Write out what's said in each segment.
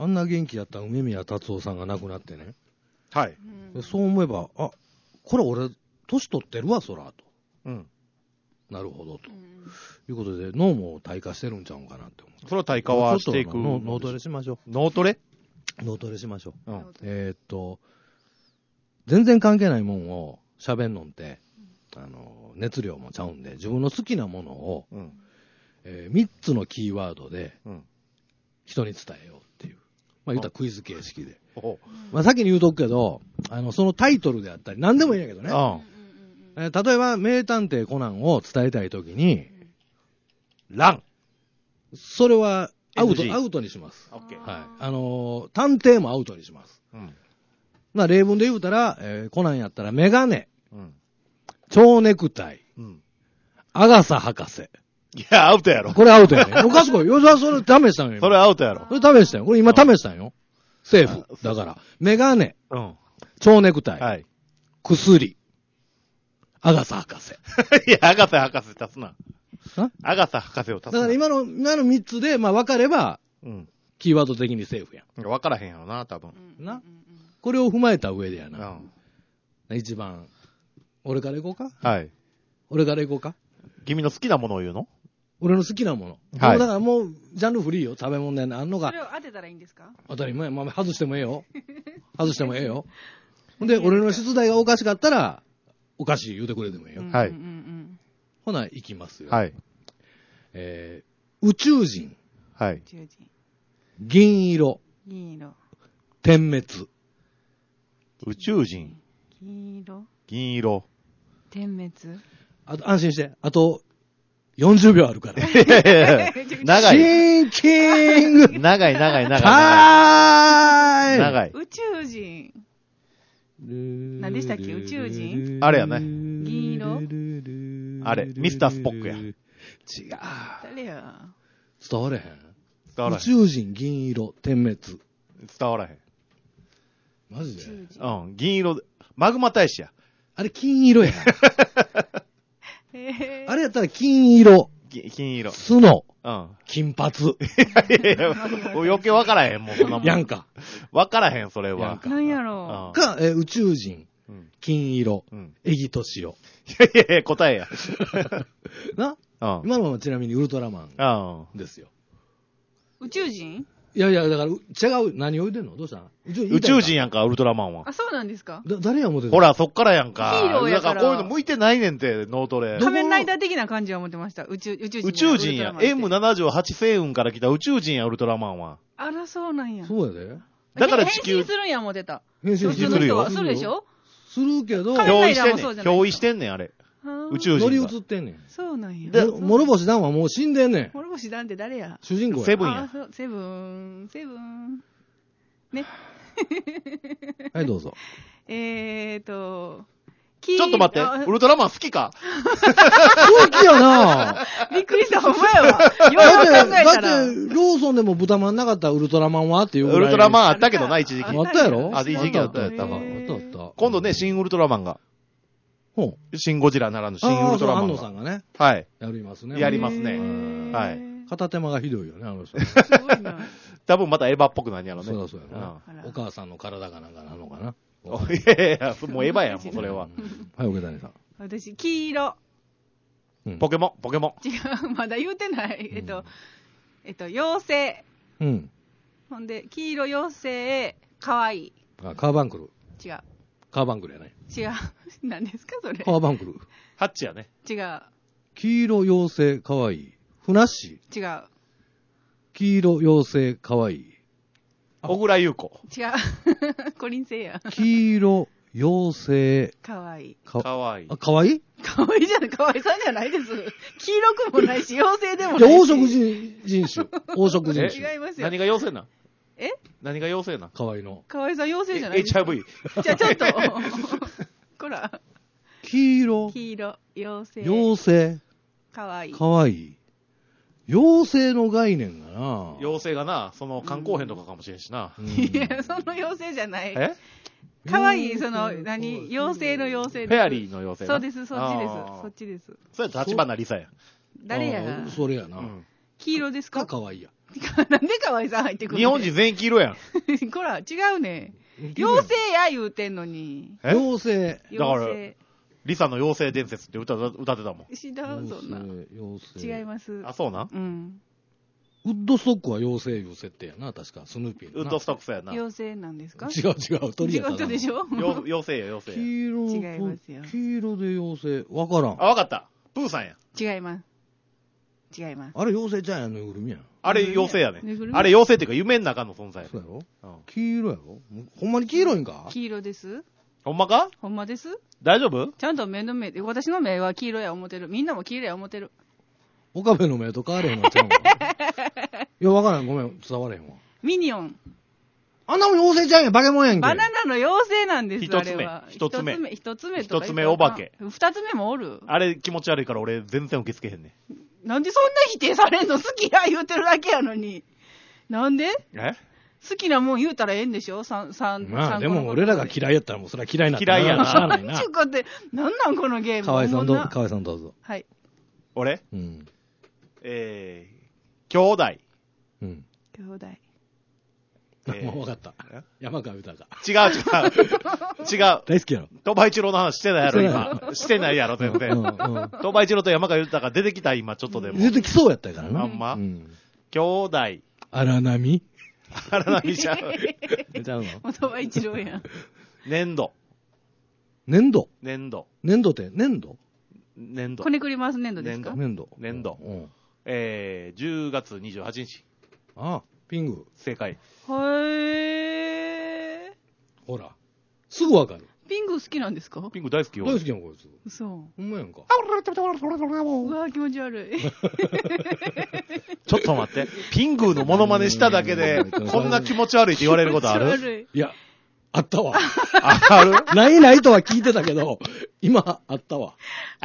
あんな元気やった梅宮達夫さんが亡くなってね。 はい。 そう思えば、あ、これ俺、年取ってるわ、そら、と。 うん。 なるほど、ということで、脳も退化してるんちゃうんかなって思う。 それは退化はしていく。 脳トレしましょう。 脳トレ脳トレしましょう。 うん。 全然関係ないもんを喋んのんて、熱量もちゃうんで、自分の好きなものを、 うん 3つのキーワードでうん人に伝えようっていう。まあ言ったらクイズ形式で。 おまあ先に言うとくけど、そのタイトルであったり、何でもいいんやけどね。例えば、名探偵コナンを伝えたいときに、 ラン。 それはアウト NG アウトにします。 オッケー。 はい。探偵もアウトにします。 うん。 まあ例文で言うたら、コナンやったらメガネ、 うん。 蝶ネクタイ、 うん。 アガサ博士。 いや、アウトやろ。 これアウトやね。おかしこい。よし、それ試したんよ。 それアウトやろ。 これ試したよ。これ今試したんよ。セーフ。だから、メガネ、 うん。 蝶ネクタイ、 はい。 薬、アガサ博士。 いや、アガサ博士足すな。 あアガサ博士を足すな。 だから今の3つで、まあ分かれば、 うん。 キーワード的にセーフや分からへんやろな、多分。 ん。な。これを踏まえた上でやうな。 ん。 一番。俺から行こうかはい。 俺から行こうか君の好きなものを言うの俺の好きなもの。 はいもうだからもう、ジャンルフリーよ。食べ物であんのがそれを当てたらいいんですか？ 当たり前。まあ、外してもええよ。外してもええよ。ほんで、俺の出題がおかしかったら、おかしい言うてくれてもええよ。 はいほな、行きますよ。 はい。 宇宙人、 はい。 宇宙人、 銀色、 銀色、 点滅。 宇宙人、 銀色、 銀色。 点滅。 あと、安心して。あと、40秒あるから。 いやいやいや長い。 シンキング長い長い長いタイム長い。 宇宙人。何でしたっけ宇宙人あれやね。 銀色あれ、ミスタースポックや。 違う。 誰や？ 伝われへん。 伝わらへん。 宇宙人、銀色、点滅。 伝わらへん。 マジで宇宙人。 うん、銀色で。マグマ大使や。 あれ、金色や。 へあれやったら金色、 金色。 角、 うん。 金髪。 いやいや余計分からへん、もうそんなもん。 やんか。 分からへん、それは。 やんか何やろか、宇宙人、 うん。 金色、 うん。 エギトシオ。 いやいやいや、答えや。 なうん。 今のはちなみにウルトラマンうん。 ですよ。 う？宇宙人？ いやいや、だから、違う、何を言うてんのどうした宇宙人やんか、ウルトラマンは。 あ、そうなんですか？ 誰や思ってんのほら、そっからやんか。 ヒーローやからだこういうの向いてないねんて、脳トレ。 仮面ライダー的な感じは思ってました。宇宙人。 宇宙人や。 ウルトラマンって M78 星雲から来た宇宙人や、ウルトラマンは。 あら、そうなんや。 そうやで。 だから地球変身するんや思ってた。 変身普通の人は。するでしょ？ するけど、 仮面ライ憑依してんねん。 ダーもそうじゃない憑依してんねん、あれ。宇宙乗り人が。 移ってんねん。 そうなんや。 で諸星団はもう死んでんねん。 諸星団って誰や？ 主人公や。 セブンや。 あそうセブン。ね。 はい、どうぞ。 ちょちょっと待って、ウルトラマン好きか好きやなびっくりした、ほんまやわ。ようだって、 考えたら。 だって、ローソンでも豚まんなかったウルトラマンはっていうぐらい。 ウルトラマンあったけどな、一時期。 あったやろあ一時期あったやったあった。 今度ね、新ウルトラマンが。 ほ新ゴジラならぬ新ウルトラマン安野さが。 んがね、 はい。 やりますね。 やりますねうんはい片手間がひどいよね、あの人。 すごいな。 多分またエヴァっぽくなんやろね。 そうだそうやな。 あらお母さんの体がなんかなのかな。 うんいやいや、もうエヴァやん、もうそれは。 はい、奥谷さん。 私、黄色。 うんポケモン。 違う、まだ言うてない。妖精。 うん。 ほんで、黄色妖精、かわいい。 あ、カーバンクル。 違う。 カーバンクルやね。 違う。何ですか、それ。 カーバンクル。 ハッチやね。 違う。 黄色妖精かわいい。ふなっしー。 違う。 黄色妖精かわいい。 小倉優子。 違う。コリン星や。 黄色妖精かわいい。 かわいい。 あ、かわいいかわいいじゃない、かわいさんじゃないです。黄色くもないし、妖精でもじゃあ、 ないし。 黄色人種。黄色人種。 違いますよ。 何が妖精なんえ何が妖精なんかわいいの。 かわいさん妖精じゃないです。 HIV。 じゃあちょっと。こら。 黄色黄色、妖精。 妖精かわいい。 かわいい。妖精の概念がな妖精がな、その観光編とかかもしれんしな。 うんいや、その妖精じゃない。 えかわいい、妖精の妖精です。 フェアリーの妖精なそうです、そっちですあー。 そっちです。 それ立花リサや。 誰やあそれやな。 うん。 黄色ですか？ かわいいや。 なんで河合さん入ってくる日本人全員黄色やん。 こら、違うね。妖精や言うてんのに。 え妖精。 だから妖リサの妖精伝説って歌ってたもん。 精。知らん、そんな。 妖精。 違います。 あ、そうなんうん。 ウッドストックは妖精いう設定やな、確か。スヌーピーのな。 ウッドストックスやな。 妖精なんですか？ 違う、鳥やったな。 違うでしょ？ 妖精や、妖精や。 黄色と、 違いますよ黄色で妖精。わからん。 あ、わかった。プーさんや。 違います。違います。 あれ妖精ちゃんやん、ぬいぐるみやん。 あれ妖精やねぬいぐる。みあれ妖精っていうか夢の中の存在やね。 そうやろうん黄色やろほんまに黄色いんか黄色です。 ほんまかほんまです。 大丈夫ちゃんと目の目で、私の目は黄色や思ってる。みんなも黄色や思ってる。 岡部の目と変われへんのちゃうんかいや、わからん。ごめん。伝われへんわ。 ミニオン。 あんなもん妖精ちゃんや、化け物やんけ。 バナナの妖精なんです、 一つ目あれは。 一つ目一つ目とか。 一つ目お化け。 二つ目もおる。 あれ気持ち悪いから俺全然受け付けへんねなんでそんな否定されんの？好きや言うてるだけやのに。なんで？ え好きなもん言うたらええんでしょ？ まあ、でも俺らが嫌いやったらもうそれは嫌いになったら嫌いやなしゃあないなちゅ。うかって、なんなんこのゲーム。 河合さんおもんな河合さんどうぞ。 はい。 俺うん。 兄弟。 うん。 兄弟。 もう分かった。山川豊。 違う。違う。 大好きやろ。 鳥羽一郎の話してないやろ、 して今。してないやろ、全然。 うんうん鳥羽一郎と山川豊出てきた、今、ちょっとでも。 出てきそうやったからな。 あんまうん。 兄弟。 荒波荒波ちゃう。 ちゃうの元は一郎やん。 粘土。 粘土粘土。 粘土って粘土粘土こ。ねくり回す粘土ですか？ 粘土。 粘土うん。 10月28日。 ああ、ピング。 正解。 へー。 ほら。すぐわかる。 ピング好きなんですか？ ピンク大好きよ。 大好きやん、こいつ。 嘘。 ほんまやんか。 うわー気持ち悪い。 ちょっと待って。ピングーのモノマネしただけで、こんな気持ち悪いって言われることある気持ち悪い。 いや、あったわ。 あるないとは聞いてたけど、今、あったわ。うん。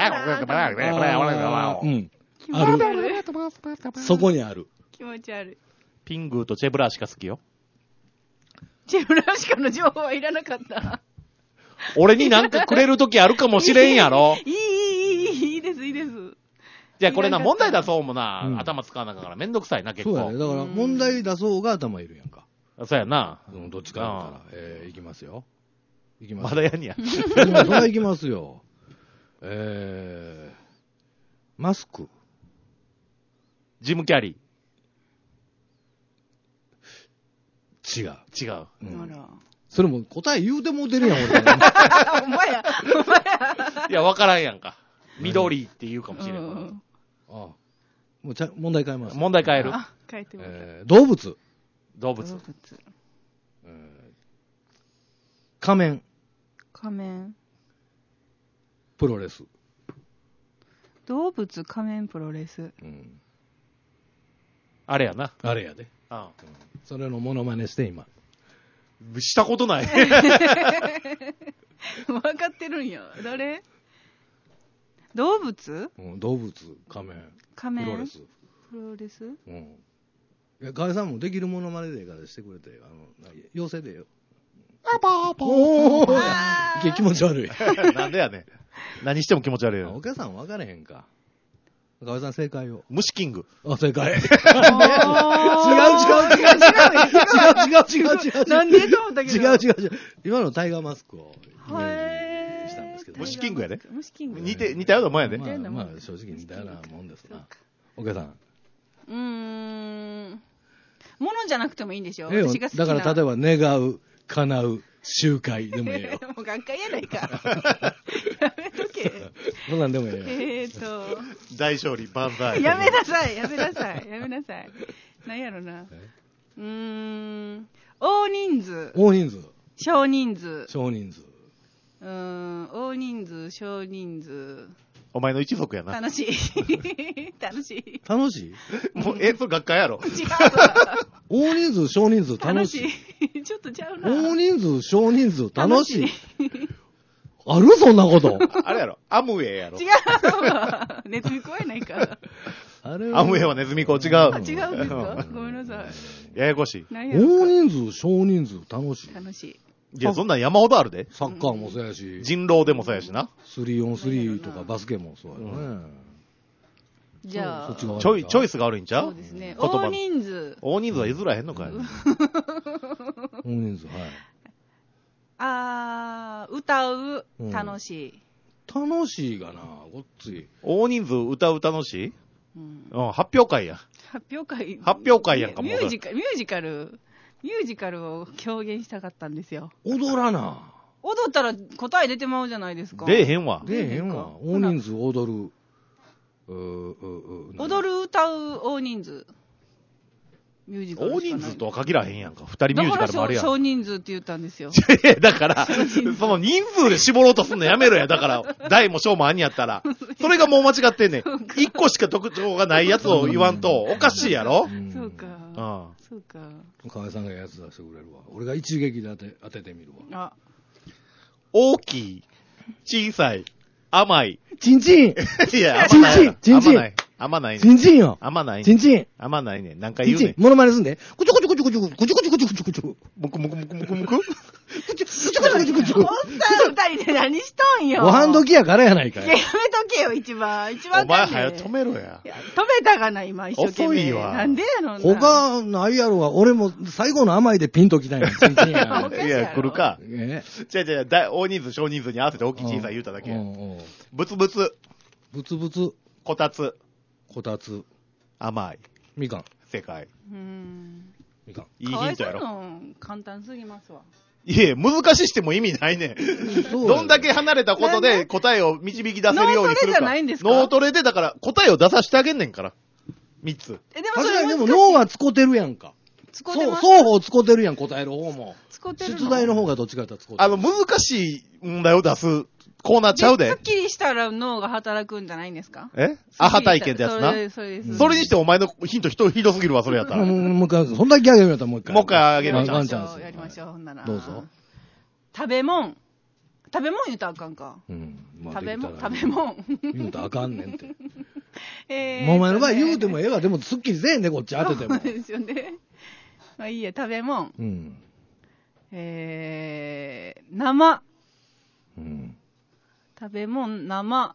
あ気持ち悪い。 る。そこにある。 気持ち悪い。 ピングーとチェブラーしか好きよ。 チェブラシカの情報はいらなかった。 俺になんかくれるときあるかもしれんやろ。 いいです、いいです。 じゃあこれな、問題出そうもな、 うん頭使わなあかんからめんどくさいな、結そうやね。 構。 だから、問題出そうが頭いるやんか。 そうやな。 どっちかやったら。いきますよ。いきま。 ますだやんや。 それはいきますよ。マスク。 ジム・キャリ違う。 ー。違う。 うんあら。 それも答え言うてもうてるやん、俺。 ほんまや。 いや、わからんやんか。緑って言うかもしれんから。 あもう問題変えます。 問題変える。 あ、書いてもらう。 動物。 動物。 仮面。 仮面。 プロレス。 動物仮面プロレス。 うん。 あれやな。 あれやで。 あそれのモノマネして、今。 したことない。 分かってるんや。誰？動物？ 動物、仮面。 仮面。 プロレス。 プロレス？ うん。いや、河合さんもできるモノマネでからしてくれて、妖精でよ。おーいけ気持ち悪い。 なんでやねん。何しても気持ち悪いよ。 お客さん分からへんか。河合さん正解を。 虫キング。 あ、正解。違う違う違う違う。 なんでと思ったけど。 違う。今のタイガーマスクをイメージしたんですけど。 虫キングやで。 虫キング。 似たようなもんやで。 まあ正直似たようなもんですな。お客さん。 ものじゃなくてもいいんでしょ？ だ私が好きな。 から例えば願う、叶う、集会でもいいよ。 もう学会やないか。やめとけ。 そんなんでもいいよ。 大勝利万歳。 やめなさい。なんやろな。大人数。 大人数。 少人数。 少人数。 大人数、少人数。 お前の一族やな。 楽しい。楽しい。 楽しいもう、それ学会やろ。 違うわ。 大人数、少人数、楽しい。 ちょっとちゃうな。 大人数、少人数、楽しい。あるそんなこと。 あれやろ。アムウェイやろ。 違うわ。ネズミ子やないか。 あれアムウェイはネズミ子違う。 違うんですか？ごめんなさい。 ややこしい。 何やろか大人数、少人数、楽しい。 楽しい。 いや、そんなん山ほどあるで。 サッカーもそうやし、 人狼でもそうやしな。 3on3 とかバスケもそうやね。 じゃあ、 そっちがチョイスが悪いんちゃそううですね。 言葉大人数。 大人数は譲らへんのかい。 大人数、はい。 歌う、楽しい。 楽しいがな、ごっつい。 大人数歌う楽しいうん発表会や。 発表会。 発表会やんかもうミュージカルを表現したかったんですよ。 踊らな。 踊ったら答え出てまうじゃないですか。 出えへんわ。 出えへんわ。大人数踊る。 踊る、歌う、大人数。ミュージカル大しかない。 人数とは限らへんやんか。二人ミュージカルもあるやん。 だから少人数って言ったんですよ。 いやだから、その人数で絞ろうとすんのやめろや。だから、大も小もあんやったら。それがもう間違ってんねん。一個しか特徴がないやつを言わんと、おかしいやろ。 そうか。そうか。 河合さんがやつ出してくれるわ。俺が一撃で当ててみるわ。 大きい、小さい、甘い。 チンチンいや、 チンチンチンチン甘ないね。 チンチンよ甘ないね。 チンチン甘ないね。何回言うねん。 モノマネすんで。くちょくちょくちょくちょくちょくちょくちょくちょくちょくちょく。 むくむくむくむくむく。 くちょくちょくちょくちょく。 おっさん二人で何しとんよ。 ご飯時やからやないかいや、 い。 やめとけよ、一番お前かんね早止めろや。 いや止めたがな、今、一生懸命。 遅いわなんでやろな。 他ないやろが、俺も最後の甘いでピンときたんや。チンチンや。 おかしいいや、来るか。 え違う、大人数、小人数に合わせて大きい小さい言うただけや。 うんブツブツ、 ブツブツ、 こたつ、 こたつ、 甘い、 みかん、 世界。 みかん。 いいヒントやろ。 かわいそうの簡単すぎますわ。 いえ、難ししても意味ないねん。 そうどんだけ離れたことで答えを導き出せるようにするか。 脳トレじゃないんですか脳トレで、だから答えを出させてあげんねんから。3つ。 でも確かにでも難しい脳は使ってるやんか。そう、 使ってます。 双方使ってるやん、答える方も。 使ってるの出題の方がどっちかやったら使ってる。 難しい問題を出すコーナーちゃうですっ。きりしたら脳が働くんじゃないんですか？ アハ体験ってやつな。 それです。 それにしてお前のヒントひどすぎるわ、それやったら。 もう一回、そんだけあげるんやったらもう一回。 もう一回あげるワチャンスンチャンス。 やりましょう、ほんなら。 どうぞ。 食べ物言うたらあかんか。 まあ食べ物言うたらあかんねんって。 ももうお前の場合言うてもええわ。でもすっきりせえんで、こっち当てても。 そうですよね。まあいいや、食べ物。生。食べ物、生。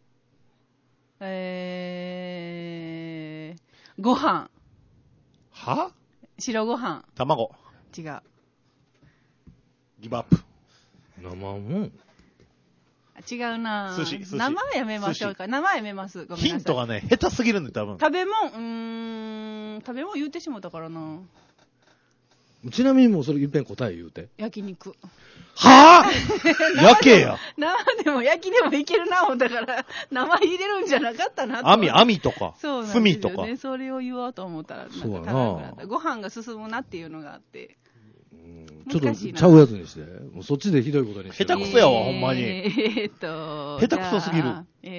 ご飯。 は白ご飯。 卵。 違う。 ギブアップ。 生もん。 違うな寿司生はやめましょうか。生はやめます。ごめんなさい。 ヒントがね、下手すぎるんで、多分。 食べ物言うてしもたからな。 ちなみにもうそれいっぺん答え言うて。 焼肉。 はぁ焼けや。 生でも焼きでもいけるな思ったから、生入れるんじゃなかったなと。 網とか。 そうなんですよね。 炭とか。 それを言おうと思ったら、なんかそうやな足らなくなった。ご飯が進むなっていうのがあって。 ちょっと難しいなちゃうやつにして。もうそっちでひどいことにして。 下手くそやわほんまに下手くそすぎる。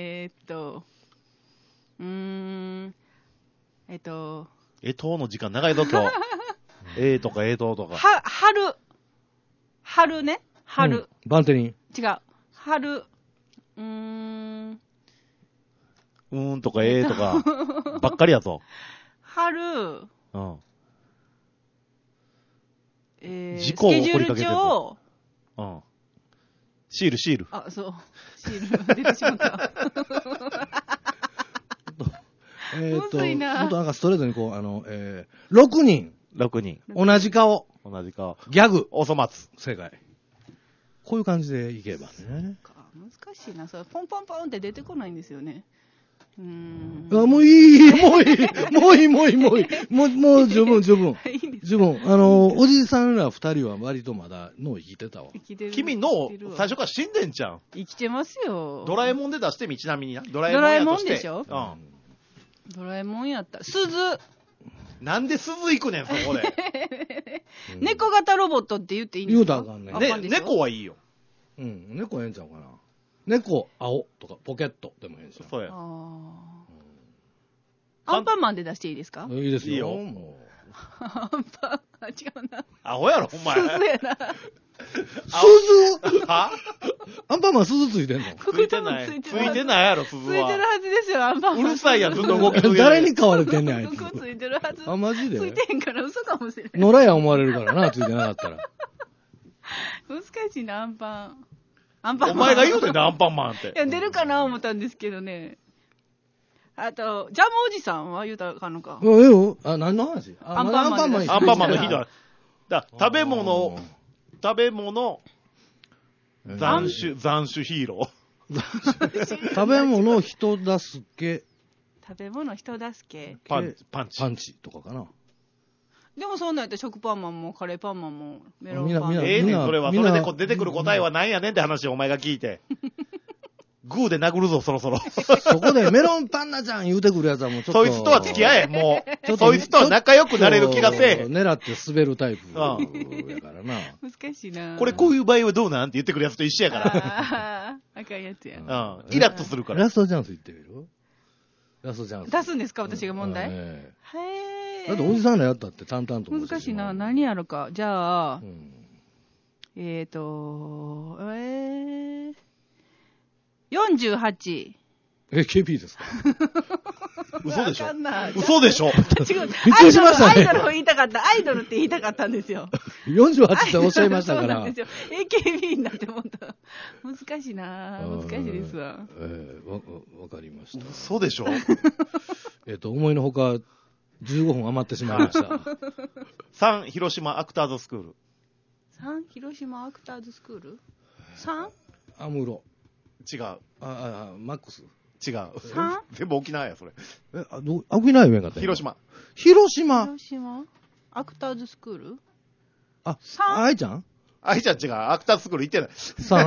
の時間長いぞ、今日。とかとか。 春ね。春。 バンテリン。 違う。春。 とかとか、ばっかりやぞ。 春。 事故をスケジュール怒りかけてる帳。 シール。 あ、そう。シール出てしまった。むずいなもっとなんかストレートにこう、6人。 6人。 同じ顔。 同じ顔。 ギャグ。 おそ松。 正解。こういう感じでいけばね。 難しいな。それポンポンポンって出てこないんですよね。 もういい、もう十分。十分。おじさんら2人は割とまだ脳生きてたわ。 君脳、最初から死んでんじゃん。 生きてますよ。 ドラえもんで出してみ、ちなみにな。ドラえもんでしょ？ドラえもんやった。鈴。 なんで鈴行くねん、そこで。 猫型ロボットって言っていいんですか？ 言うたらあかんね。 猫はいいよ。 猫ええんちゃうかな。猫、青とか、ポケットでもええんちゃう。 そうや。 アンパンマンで出していいですか？ いいですよ。 アンパン、違うな。 アホやろ、お前。 鈴やな。 鈴はアンパンマン鈴ついてんの？ ついてない。ついてないやろ、鈴は。 ついてるはずですよ、アンパンマン。 うるさいやん、ずっと動き続けて。 誰に飼われてんねん、あいつ。 ついてるはず。 あ、マジで？ ついてへんから嘘かもしれない。 野良や思われるからな、ついてなかったら。 難しいな、アンパンマン。 お前が言うてんねん、アンパンマンって。 いや、出るかな思ったんですけどね。 あと、ジャムおじさんは言うたらあかんのか。 ええよ。何の話？ アンパンマンまだアンパンマンの日だ。食べ物、斬首ヒーロ食べ物、人助け、 食べ物、人助け。 ー。パンチ。 とかかな。 でもそんなんやったら食パンマンもカレーパンマンもメロンパンみんなマンも。 ええねん、それは。それで出てくるみんな答えは何やねんって話をお前が聞いて。グーで殴るぞ、そろそろ。 そこでメロンパンナちゃん言うてくるやつはもうちょっと。 そいつとは付き合え、もう。 ちょっとそいつとは仲良くなれる気がせえへん。 狙って滑るタイプやからな。 難しいな。 これこういう場合はどうなんって言ってくるやつと一緒やから。 あかんやつや。 イラッとするから。 ラストチャンス言ってみる？ラストチャンス。 出すんですか、私が問題？ へへだっておじさんらやったって淡々と。 難しいな。何やろか。じゃあ、 うん 48。 KP ですか？ 嘘でしょわかんない嘘でしょ違う。 びっくりしましたねアイドルを言いたかった。アイドルって言いたかったんですよ。 48っておっしゃいましたから。 そうなんですよ。AKB になって思った。難しいな。難しいですわ。 わかりました。 嘘でしょ思いのほか15分余ってしまいました。 3、広島アクターズスクール。 3、広島アクターズスクール 3？ アムロ。 違う。 マックス。 違う。全部沖縄や、それ。 沖縄言えんかった？ 広島。 広島アクターズスクール愛ちゃん愛ちゃん違う。アクターズスクール行ってない。 散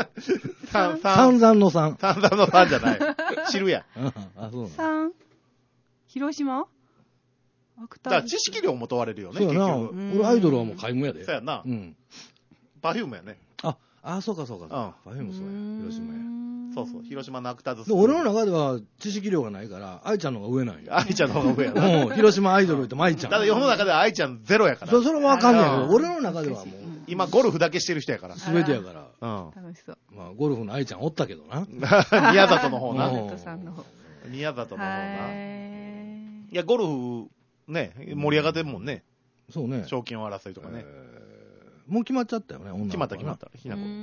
々の3。 散々の3じゃない。知るや。 そう 3、広島アクタだからーズ知識量も問われるよね、結そうやな。 局。 俺アイドルはもう皆無やで。 そうやな。パフュームやね。 そうか。パフュームそうや。広島や。 そうそう。広島のアクターズスクでール。 俺の中では知識量がないから、愛ちゃんの方が上なんよ。 愛ちゃんの方が上やな。 広島アイドル言っても愛ちゃん。 ただ世の中では愛ちゃんゼロやから。 それはわかんないけど、俺の中ではもう、 今ゴルフだけしてる人やから。 全てやから。 楽しそう。 まあ、ゴルフの愛ちゃんおったけどな。 宮里の方な。 宮里さんの方。 宮里の方な。 はいや、ゴルフ、ね、盛り上がってるもんね。 そうね。 賞金王争いとかね。 もう決まっちゃったよね、女の子はな。 決まった。ひなこ。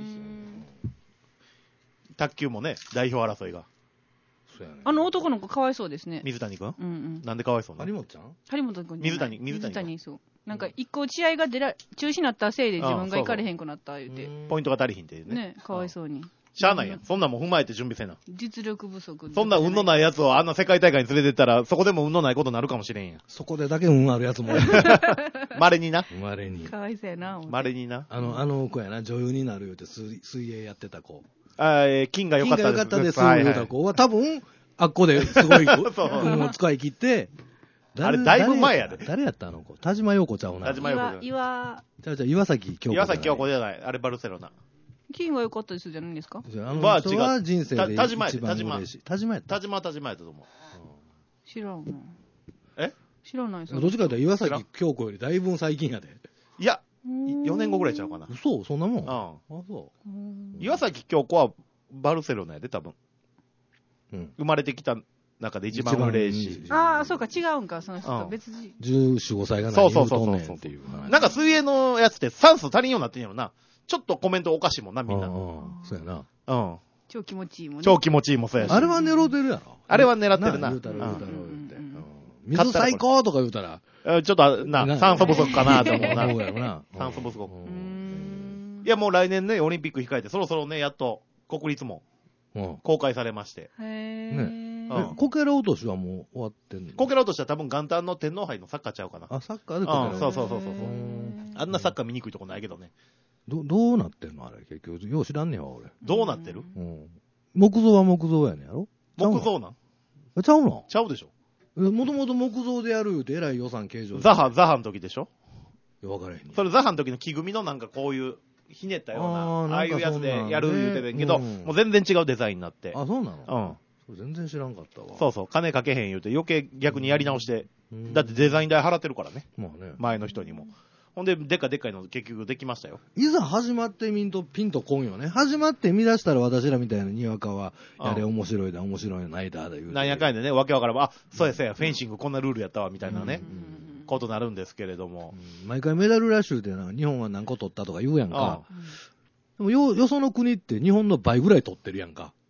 卓球もね、代表争いが。 そうやね。 あの男の子かわいそうですね。 水谷くんうんうん。 なんでかわいそうなの？ 張本ちゃん？ 張本君。 水谷そう。なんか一個試合が中止になったせいで自分が行かれへんくなった言うて。 ポイントが足りひんっていうね。 ね、かわいそうに。 しゃあないやん。そんなんも踏まえて準備せな。 実力不足。 そんな運のないやつをあんな世界大会に連れてったら、そこでも運のないことになるかもしれんやん。 そこでだけ運あるやつも。 稀にな。 稀に。 かわいそうやな。 稀にな。 あの子やな、女優になる言うて水泳やってた子。 金が良かったです。 金が良かったです言うた子は多分、あっこですごい運を使い切って、 あれだいぶ前やで。 誰やったあの子？田島陽子ちゃうな。 田島陽子。 岩崎京子。 岩崎京子じゃない。あれバルセロナ。 金が良かったですじゃないですか？ あの人は人生で一番嬉しい。田島やったと思う。 知らんな。 え？ 知らないです。 どっちかというと岩崎京子よりだいぶ最近やで。 いや、4年後ぐらいちゃうかな。 嘘？そんなもん？ あ、 そう。 岩崎京子はバルセロナやで、多分。生まれてきた中で一番嬉しい。 ああ、そうか、違うんか、その人と別人。 14、5歳が何言うとんねんっていう話。 なんか水泳のやつって酸素足りんようになってんやろな。ちょっとコメントおかしいもんな、みんな。 そうやな。 超気持ちいいもんね。 超気持ちいいもそうやし。 あれは狙ってるやろ。 あれは狙ってるな。 言うたろ、言うて。水最高とか言うたら。 ちょっと酸素不足かなと思うな。 そうやろな。 酸素不足。いや、もう来年ね、オリンピック控えて、そろそろね、やっと国立も公開されまして。 こけら落としはもう終わってんの？ こけら落としは多分元旦の天皇杯のサッカーちゃうかな。 あ、サッカーでこけら落とし。 そう。あんなサッカー見にくいとこないけどね。 どうなってんのあれ、結局。よう知らんねんわ、俺。 どうなってる？ 木造は木造やねんやろ？ 木造なん？ ちゃうの？ ちゃうでしょ。 もともと木造でやるってえらい予算計上。 ザハの時でしょ？ いや、わからへん。 それザハの時の木組みのなんかこういう、ひねったような、ああいうやつでやる言うてるんけど、もう全然違うデザインになって。 あ、そうなの？全然知らんかったわ。 そう、金かけへん言うて余計逆にやり直して、だってデザイン代払ってるからね。前の人にも。ほんで、でっかいの結局できましたよ。 いざ始まってみんとピンとこんよね。始まって見出したら私らみたいなにわかは、やれ面白いだ、面白いないだ、言うて。 なんやかんやでね、わけわからん。あ、そうや、フェンシングこんなルールやったわ、みたいなね、ことなるんですけれども。 毎回メダルラッシュでな、日本は何個取ったとか言うやんか。でもよその国って日本の倍ぐらい取ってるやんか。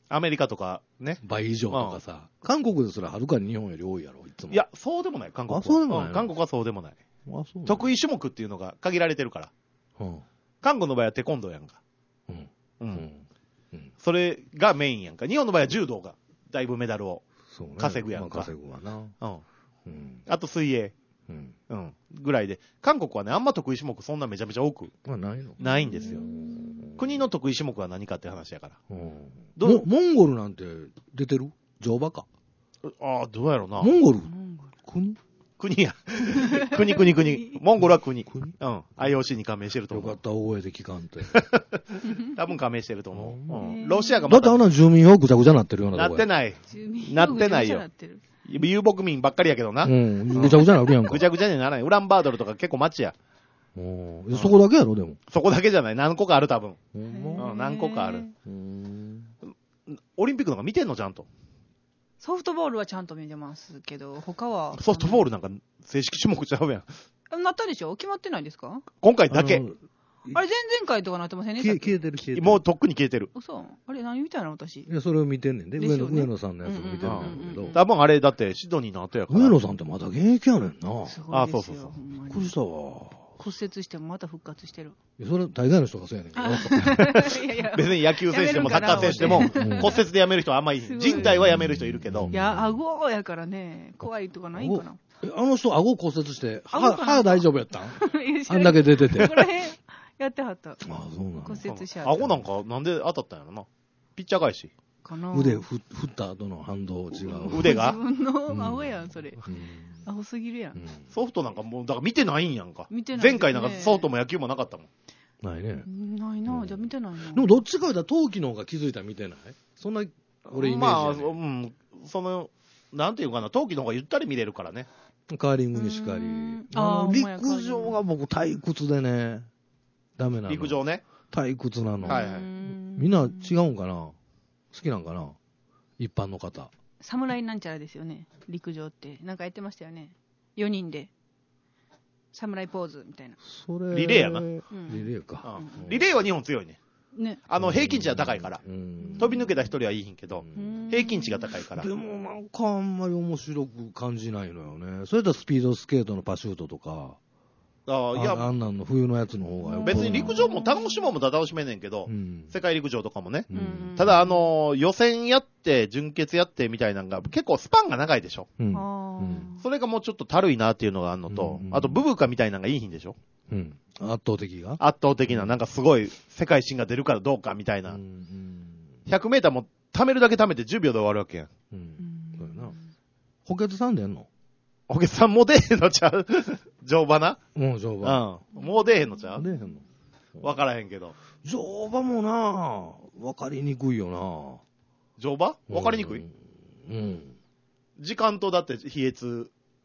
アメリカとかね。 倍以上とかさ。韓国ですらはるかに日本より多いやろ、いつも。 いや、そうでもない、韓国は。 あそうでもないの韓国はそうでもない。 あ、そう得意種目っていうのが限られてるから。 うん。 韓国の場合はテコンドーやんか。 うん。 う。 うんん。うん。 それがメインやんか。日本の場合は柔道がだいぶメダルを。 そうね。 稼ぐやんかまあ稼ぐわな。 うん。 うん。 あと水泳。 うん。 うん。ぐらいで。韓国はね、あんま得意種目そんなめちゃめちゃ多くまあ、ないの。 ないんですよ。国の得意種目は何かって話やから。 うん。 どうモンゴルなんて出てる乗馬か。 ああ、どうやろうな。 モンゴルうん国国や。国。モンゴルは国。 国うん。IOC に加盟してると思う。 よかった、覚えて聞かんて。 多分加盟してると思う。 ううん。ロシアがだまたってあんな住民票ぐちゃぐちゃなってるようなとこや。 なってない。 住民なってないよぐちゃぐちゃなってる遊牧民ばっかりやけどな。 うん。ぐちゃぐちゃなるやんか。 ぐちゃぐちゃにならない。ウランバードルとか結構街や。 うんそこだけやろ、でも。 そこだけじゃない。何個かある多分。 ほんへまー何個かある。 うん。 オリンピックなんか見てんのちゃんと。 ソフトボールはちゃんと見てますけど、他は。 ソフトボールなんか正式種目ちゃうやん。 なったでしょ決まってないですか今回だけ。 あれ、前々回とかなってませんでしたっけ消えてる消えてる。 もうとっくに消えてる。 嘘あれ何みたいな私。 いや、それを見てんねんで。 ですよね上野さんのやつも見てるんだけど。 多分あれだってシドニーの後やから。 上野さんってまだ現役やねんな。 すごいですよ。 あそうそうそうほんまにびっくりしたわ。 骨折してもまた復活してる。 いやそれ大概の人がそうやねんけど。 いやいや。 別に野球選手でもサッカー選手でもやうん骨折で辞める人はあんまりすごい人体は辞める人いるけどい。や、顎やからね、怖いとかないんかな。 あの人、顎骨折して、 顎かな歯大丈夫やったんいやあんだけ出てて。 ここら辺やってはった。 あそうなの骨折しちゃった。 顎なんかなんで当たったんやろな。ピッチャー返し。 かな。 腕振った後の反動違う。 腕が自分の顎やん、それ。 うんアホすぎるやん。 うんソフトなんかもう、だから見てないんやんか。 見てないですね前回なんかソフトも野球もなかったもん。 ないね。 ないな、じゃあ見てないな。 でもどっちか言ったら陶器の方が気づいたら見てないそんな、俺イメまあ、 ージやね、 うん。その、なんていうかな、冬季の方がゆったり見れるからね。 カーリングにしかりうーん。あーほんまや陸上が僕退屈でね、ダメなの。 陸上ね。 退屈なの。 はいはいみんな違うんかな好きなんかな一般の方。 侍なんちゃらですよね、陸上って。なんかやってましたよね。4人で。侍ポーズみたいな。 それ。 リレーやなリレーか。 うんリレーは日本強いね。 ね。 平均値は高いから。 うん飛び抜けた一人はいいひんけど、平均値が高いから。 でもなんかあんまり面白く感じないのよね。それとスピードスケートのパシュートとか、 いや、 あんなんの冬のやつの方がよっぽど別に陸上も楽しもうも楽しめんねんけど、 うん世界陸上とかもね。 うんただ、予選やって、準決やってみたいなのが結構スパンが長いでしょ。 うんあーそれがもうちょっとたるいなっていうのがあるのと、 うんあとブブカみたいなのがいいひんでしょ。 うん圧倒的が圧倒的な、なんかすごい世界新が出るからどうかみたいな。100メーターも貯めるだけ貯めて10秒で終わるわけやん。 そうやな。補欠さんでんのお客さんもう出えへんのちゃう乗馬な。 もう乗馬。 うん。もう出えへんのちゃう出えへんのわからへんけど。 乗馬もなわかりにくいよ乗馬なわかりにくい、 うん。 時間とだって比叡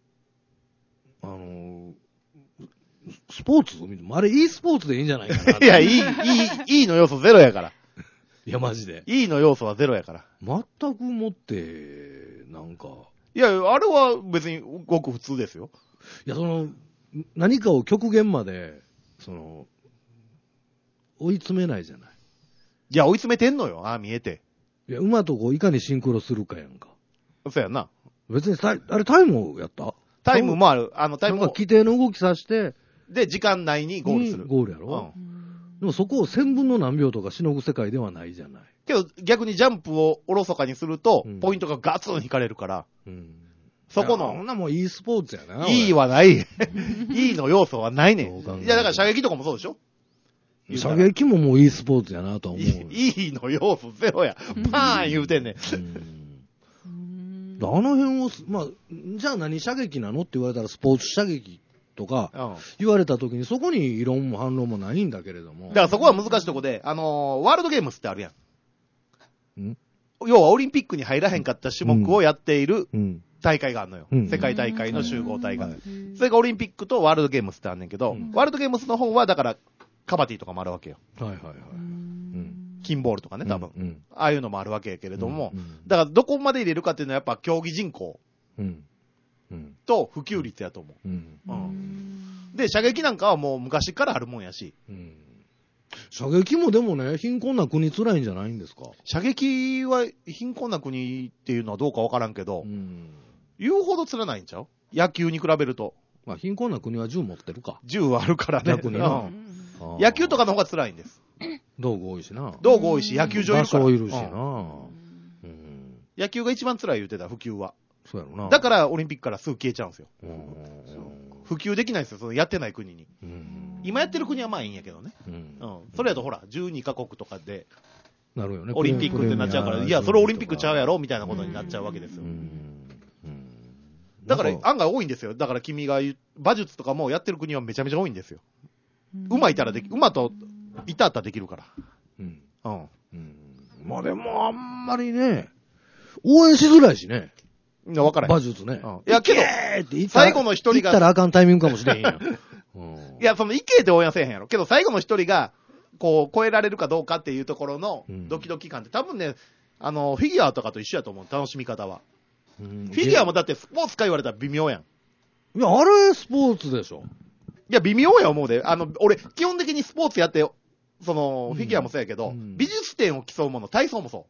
スポーツあれ e スポーツでいいんじゃないかな。 いや、いいの要素ゼロやから。 いや、マジで。 いいの要素はゼロやから。 全くもって、なんか、 いや、あれは別にごく普通ですよ。 いや、何かを極限まで、追い詰めないじゃない。 いや、追い詰めてんのよ。ああ、見えて。 いや、馬といかにシンクロするかやんか。 そうやんな。 別にあれタイムをやったタイムもある。タイムも。 なんか規定の動きさせて、 で、時間内にゴールする。 ゴールやろ、 うん。 でもそこを1000分の何秒とかしのぐ世界ではないじゃない。 けど、逆にジャンプをおろそかにするとうん、 ポイントがガツン引かれるから、 うん。 そこいやほんの、 なもう e スポーツやな。 いいはない。いいの要素はないねん。 そう考えるといや、だから射撃とかもそうでしょ射撃ももう e スポーツやなとは思う。 いいの要素ゼロや。パーン言うてんねん。 あの辺を、まあ、じゃあ何射撃なのって言われたらスポーツ射撃とか言われた時にそこに異論も反論もないんだけれども。 だからそこは難しいとこで、ワールドゲームスってあるやん。 ん要はオリンピックに入らへんかった種目をやっているうん。 大会があるのよ。 うん世界大会の集合体が。 はいそれがオリンピックとワールドゲームスってあんねんけど、ワールドゲームスの方はだからカバディとかもあるわけよ。 はいはいはい。うん。 キンボールとかね、多分。 うん。 ああいうのもあるわけやけれども、 うんだからどこまで入れるかっていうのはやっぱ競技人口うん。うん。 と普及率やと思う。 うん。 うんで、射撃なんかはもう昔からあるもんやし。 うん。 射撃もでもね、貧困な国辛いんじゃないんですか。 射撃は貧困な国っていうのはどうかわからんけど、言うほど釣らないんちゃう？野球に比べると。 まあ、貧困な国は銃持ってるか。 銃はあるからね。 逆にな。 野球とかの方が辛いんです。 道具多いしな。 道具多いし、野球場いるから。 場所いるしな。 野球が一番辛い言うてた、普及は。 そうやろな。 だからオリンピックからすぐ消えちゃうんですよ。普及できないですよ、そのやってない国に。今やってる国はまあいいんやけどね。それやとほら、12カ国とかで、 なるよね。 オリンピックってなっちゃうから、いや、それオリンピックちゃうやろみたいなことになっちゃうわけですよ。だから案外多いんですよ。だから君が馬術とかもやってる国はめちゃめちゃ多いんですよ。馬いたら馬といたったらできるから。 まあでもあんまりね、応援しづらいしね。 わからへん。 馬術ね。 いや、けど、最後の一人が。 行ったらあかんタイミングかもしれへんやん。 いや、その、行けって応援はせえへんやろ。けど、最後の一人が、こう、超えられるかどうかっていうところの、ドキドキ感って、多分ね、フィギュアとかと一緒やと思う、楽しみ方は。フィギュアもだってスポーツか言われたら微妙やん。 いや、あれスポーツでしょ。 いや、微妙や思うで。俺、基本的にスポーツやって、その、フィギュアもそうやけど、美術展を競うもの、体操もそう。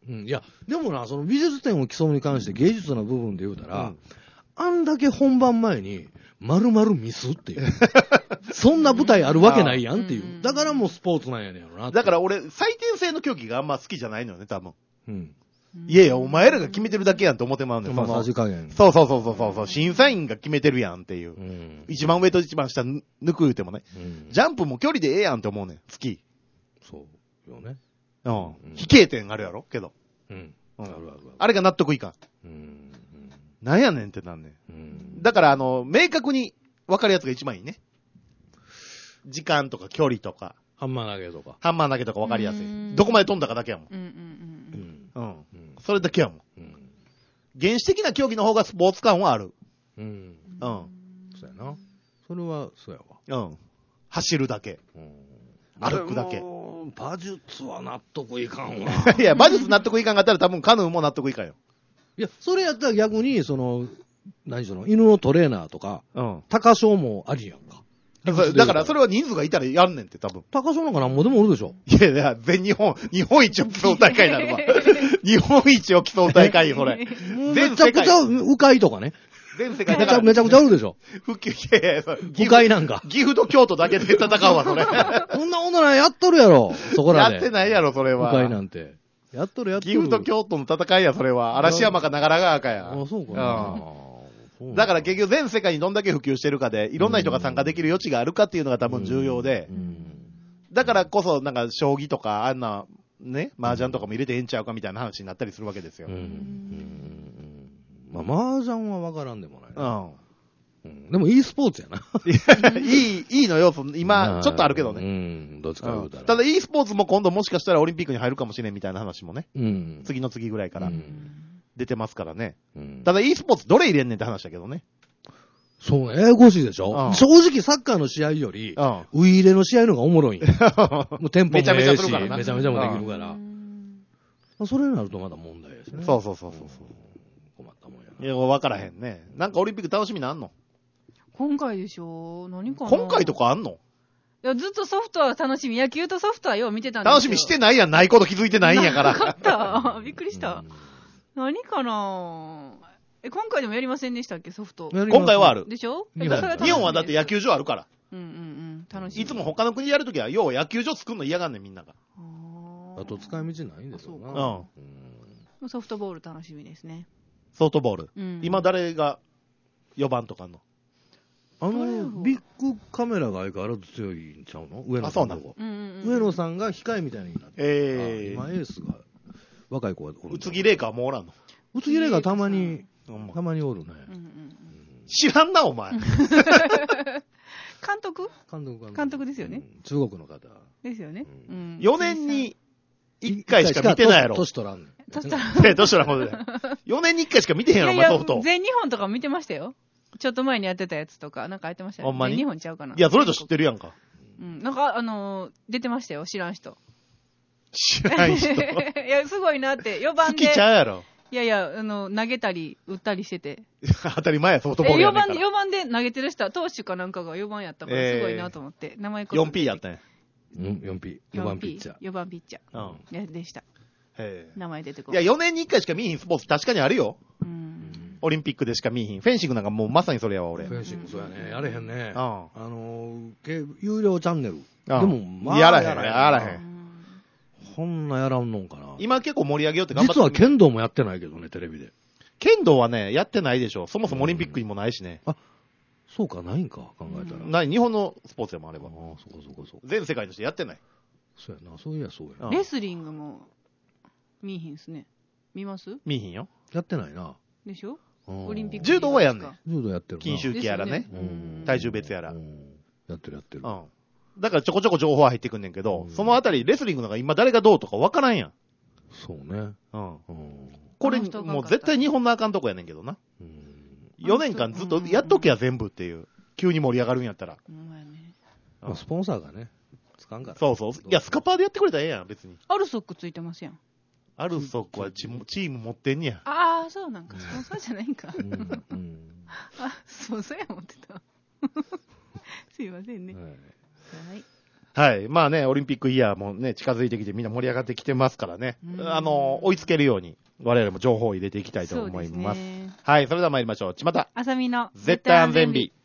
いや、でもな、その美術展を競うに関して芸術の部分で言うたら、あんだけ本番前に、丸々ミスっていう。そんな舞台あるわけないやんっていう。だからもうスポーツなんやねんやろな。 だから俺、採点制の競技があんま好きじゃないのよね、多分。いやいや、お前らが決めてるだけやんと思ってまうねん。 まあ、さじ加減。 そう、審査員が決めてるやんっていう。一番上と一番下抜く言うてもね。ジャンプも距離でええやんって思うねん、スキー。 そうよね。 飛型点あるやろけど。あれが納得いかん。なんやねんってなんねん。だから、明確に分かるやつが一番いいね。時間とか距離とか。 ハンマー投げとか。 ハンマー投げとか分かりやすい。どこまで飛んだかだけやもん。それだけやもん。原始的な競技の方がスポーツ感はある。 そうやな。それは、そうやわ。 走るだけ。歩くだけ。 馬術は納得いかんわ。 いや、馬術納得いかんかったら多分カヌーも納得いかんよ。 いや、それやったら逆に、犬のトレーナーとか、高賞もありやんか。 だから、それは人数がいたらやんねんって、多分。 高賞なんかなんもでもおるでしょ。 いやいや、日本一を競う大会になるわ。日本一を競う大会よ、それ。 めちゃくちゃ、迂回とかね。 全世界だから。 めちゃくちゃあるでしょ。 復旧、いやいや、 迂回なんか。 岐阜と京都だけで戦うわ、それ。 そんなことない、やっとるやろ。そこらで。 やってないやろ、それは。 迂回なんて。やっとる。 岐阜と京都の戦いや、それは。嵐山か長良川かや。 あ、そうかな。 だから結局全世界にどんだけ普及してるかで、いろんな人が参加できる余地があるかっていうのが多分重要で、だからこそなんか将棋とかあんなね、麻雀とかも入れてええんちゃうかみたいな話になったりするわけですよ。 まあ麻雀はわからんでもない。でも e スポーツやな。 いいの要素、今ちょっとあるけどね。 どっちか言うたら。 ただ e スポーツも今度もしかしたらオリンピックに入るかもしれんみたいな話もね、次の次ぐらいから出てますからね。ただ e スポーツどれ入れんねんって話だけどね。 そう、ややこしいでしょ。正直サッカーの試合より、ウイイレの試合の方がおもろいんや。もうテンポもええし、めちゃめちゃするからな。めちゃめちゃもできるから。それになるとまだ問題ですね。 そう。 困ったもんやな。 いや、わからへんね。なんかオリンピック楽しみなんの？ 今回でしょ？何かな？ 今回とかあんの？ いや、ずっとソフトは楽しみ。野球とソフトはよう見てたんですよ。 楽しみしてないやん。ないこと気づいてないんやから。 なかった。びっくりした。何かな？今回でもやりませんでしたっけ、ソフト。 今回はある。 でしょ？ 日本はだって野球場あるから。 楽しみ。 いつも他の国やるときは、要は野球場作るの嫌がんねん、みんなが。 あと使い道ないんですよな。 ソフトボール楽しみですね。 ソフトボール。今誰が4番とかの？ ビッグカメラが相変わらず強いんちゃうの？上野さんのとこ。上野さんが控えみたいになって。今エースが若い子がおる。 宇津木麗華はもうおらんの？ 宇津木麗華たまにおるね。 知らんな、お前。 監督ですよね。 中国の方。 ですよね。 4年に1回しか見てないやろ。 年取らんねん。 年取らんことで。4年に1回しか見てへんやろ、お前ソフト。 全日本とか見てましたよ。ちょっと前にやってたやつとか、なんかやってましたよ。 ほんまに？ 全日本ちゃうかな。 いや、それと知ってるやんか。 なんか、出てましたよ、知らん人。 知らん人。 いや、すごいなって、4番で。 好きちゃうやろ。 いや、投げたり、打ったりしてて。 当たり前や、ソフトボールやねんから。 4番で投げてる人は、投手かなんかが4番やったから、すごいなと思って。名前 4P やったんや。 4P。4番ピッチャー。 4番ピッチャうん。 ーでした。 へ名前出てこいや、 ない。 4年に1回しか見えひんスポーツ確かにあるよ。オリンピックでしか見えひん。フェンシングなんかもうまさにそれやわ、俺。 フェンシングそうやね。やれへんね。 うん有料チャンネル。でも、まあ、 やらへん。 こんなやらんのんかな。 今結構盛り上げようって頑張って実は剣道もやってないけどね、テレビで。 剣道はね、やってないでしょ。そもそもオリンピックにもないしね。 そうか、ないんか、考えたら。 ない、日本のスポーツでもあれば。 ああ、そうか、そうか、そうか。 全世界としてやってない。 そうやな、そういや、そうや。 レスリングも見えひんすね。見ます見えひんよ。 やってないな。 でしょオオリンピック。 柔道はやんねん。 柔道やってるな。 禁酒期やらね。体重別やら。 やってるやってる。 だからちょこちょこ情報は入ってくんねんけど、そのあたりレスリングなんか今誰がどうとかわからんやん。 そうね。 これ、もう絶対日本のあかんとこやねんけどな。4年間ずっとやっとけや全部っていう。急に盛り上がるんやったら。 スポンサーがね、つかんから。 そうそう。いや、スカパーでやってくれたらええやん、別に。 アルソックついてますやん。 アルソックはチーム持ってんねや。 ああ、そうなんか。スポンサーじゃないんか。あ、スポンサーや思ってた。すいませんね。 はい。まあね、オリンピックイヤーもね、近づいてきてみんな盛り上がってきてますからね。追いつけるように、我々も情報を入れていきたいと思います。はい。それでは参りましょう。ちまた。 あさみの絶対安全日。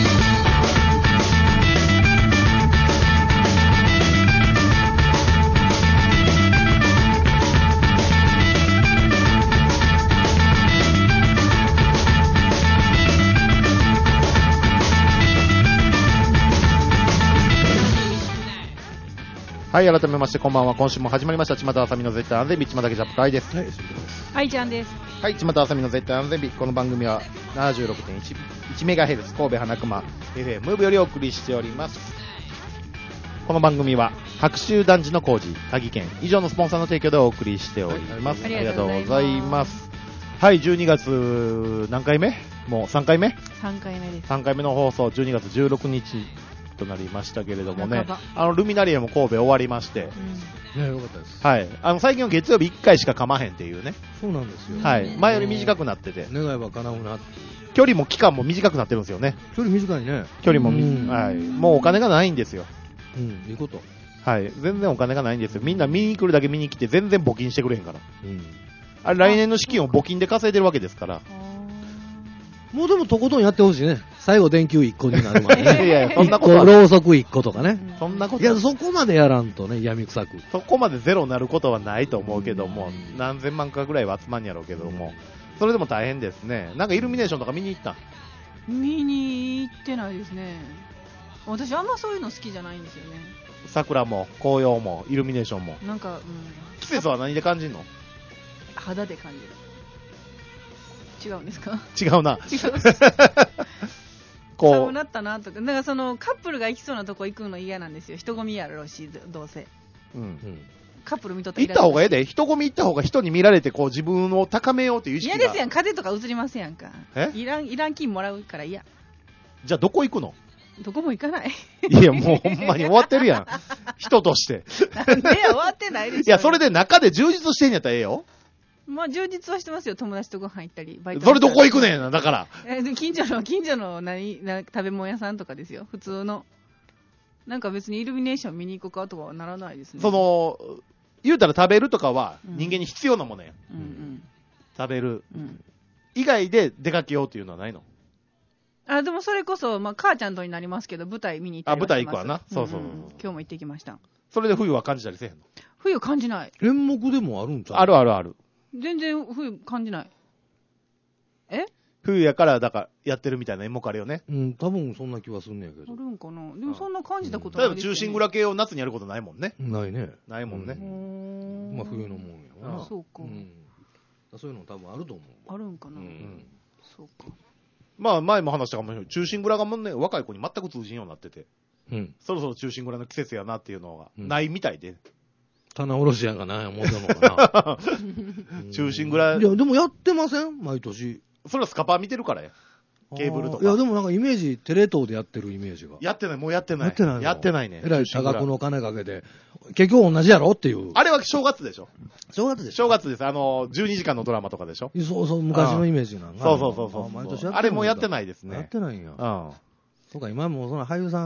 はい、改めましてこんばんは。今週も始まりました巷あさみの絶対安全日、巷だけジャップ会です。 はい、ちゃんです。 はい、巷あさみの絶対安全日。この番組は 76.1 メガヘルツ神戸花熊 FM ムーブよりお送りしております。この番組は白州団地の工事、鍵県以上のスポンサーの提供でお送りしております。ありがとうございます。はい、12月何回目？もう3回目？ 3回目です。 3回目の放送、12月16日。となりましたけれどもね、ルミナリアも神戸終わりまして、 ね、よかったです。 はい、最近は月曜日1回しか噛まへんっていうね。 そうなんですよ。 はい、前より短くなってて、 願えば叶うなって。 距離も期間も短くなってるんですよね。 距離短いね。 距離もはい、もうお金がないんですよ。 いいこと。 はい、全然お金がないんですよ。みんな見に来るだけ見に来て全然募金してくれへんから。あれ来年の資金を募金で稼いでるわけですから。 もうでもとことんやってほしいね。最後電球1個になるまでね。 いやいや、そんなことは。 ろうそく1個とかね。 そんなこといや、そこまでやらんとね、闇臭く。 そこまでゼロになることはないと思うけども、何千万かぐらいは集まんやろうけども、それでも大変ですね。なんかイルミネーションとか見に行った？ 見に行ってないですね。私あんまそういうの好きじゃないんですよね。 桜も紅葉もイルミネーションも。 なんか、 季節は何で感じるの？ 肌で感じる。違うんですか？ 違うな。 違う。 こう寒なったなとか、なんかそのカップルが行きそうなとこ行くの嫌なんですよ。人混みやろし、どうせ。カップル見とったら行った方がええで。人混み行った方が人に見られてこう自分を高めようという意識が。 嫌ですやん。風とか映りますやんか。いらん金もらうから嫌。 じゃあどこ行くの？ どこも行かない。 いやもうほんまに終わってるやん。人として。 なんで終わってないでしょ。 いやそれで中で充実してんやったらええよ。 まあ充実はしてますよ。友達とご飯行ったり、バイト。 それどこ行くねんな、だから。 近所の食べ物屋さんとかですよ。普通の。なんか別にイルミネーション見に行こうかとかはならないですね。 言うたら食べるとかは人間に必要なものや。食べる。以外で出かけようっていうのはないの？ でもそれこそ、まあ母ちゃんとになりますけど、舞台見に行ったりはしてます。 舞台行くわな。そうそう。 今日も行ってきました。 それで冬は感じたりせえへんの？ 冬感じない。 演目でもあるんちゃう？ あるあるある。 全然冬感じない。 冬やからだからやってるみたいな演目あるよね。 多分そんな気はすんねやけど。 あるんかな。でもそんな感じたことないですよね。 例えば忠臣蔵系を夏にやることないもんね。 ないね。 ないもんね。 まあ冬のもんやな。 そうか。 そういうの多分あると思う。 あるんかな。そうか。 まあ前も話したかもしれない。忠臣蔵がもね、若い子に全く通じんようになってて。そろそろ忠臣蔵の季節やなっていうのがないみたいで。 棚卸しやんかな、思ったのかな。忠臣蔵。 いや、でもやってません？毎年。 それはスカパー見てるからや。ケーブルとか。 いや、でもなんかイメージ、テレ東でやってるイメージが。 やってない、もうやってない。 やってないね。 えらい多額の金かけて、結局同じやろっていう。 あれは正月でしょ？ 正月でしょ？ 正月です。12時間のドラマとかでしょ？ そうそう、昔のイメージなんか。 そう。 毎年やってる。 あれもうやってないですね。 やってないんや。そうか、今もその俳優さん、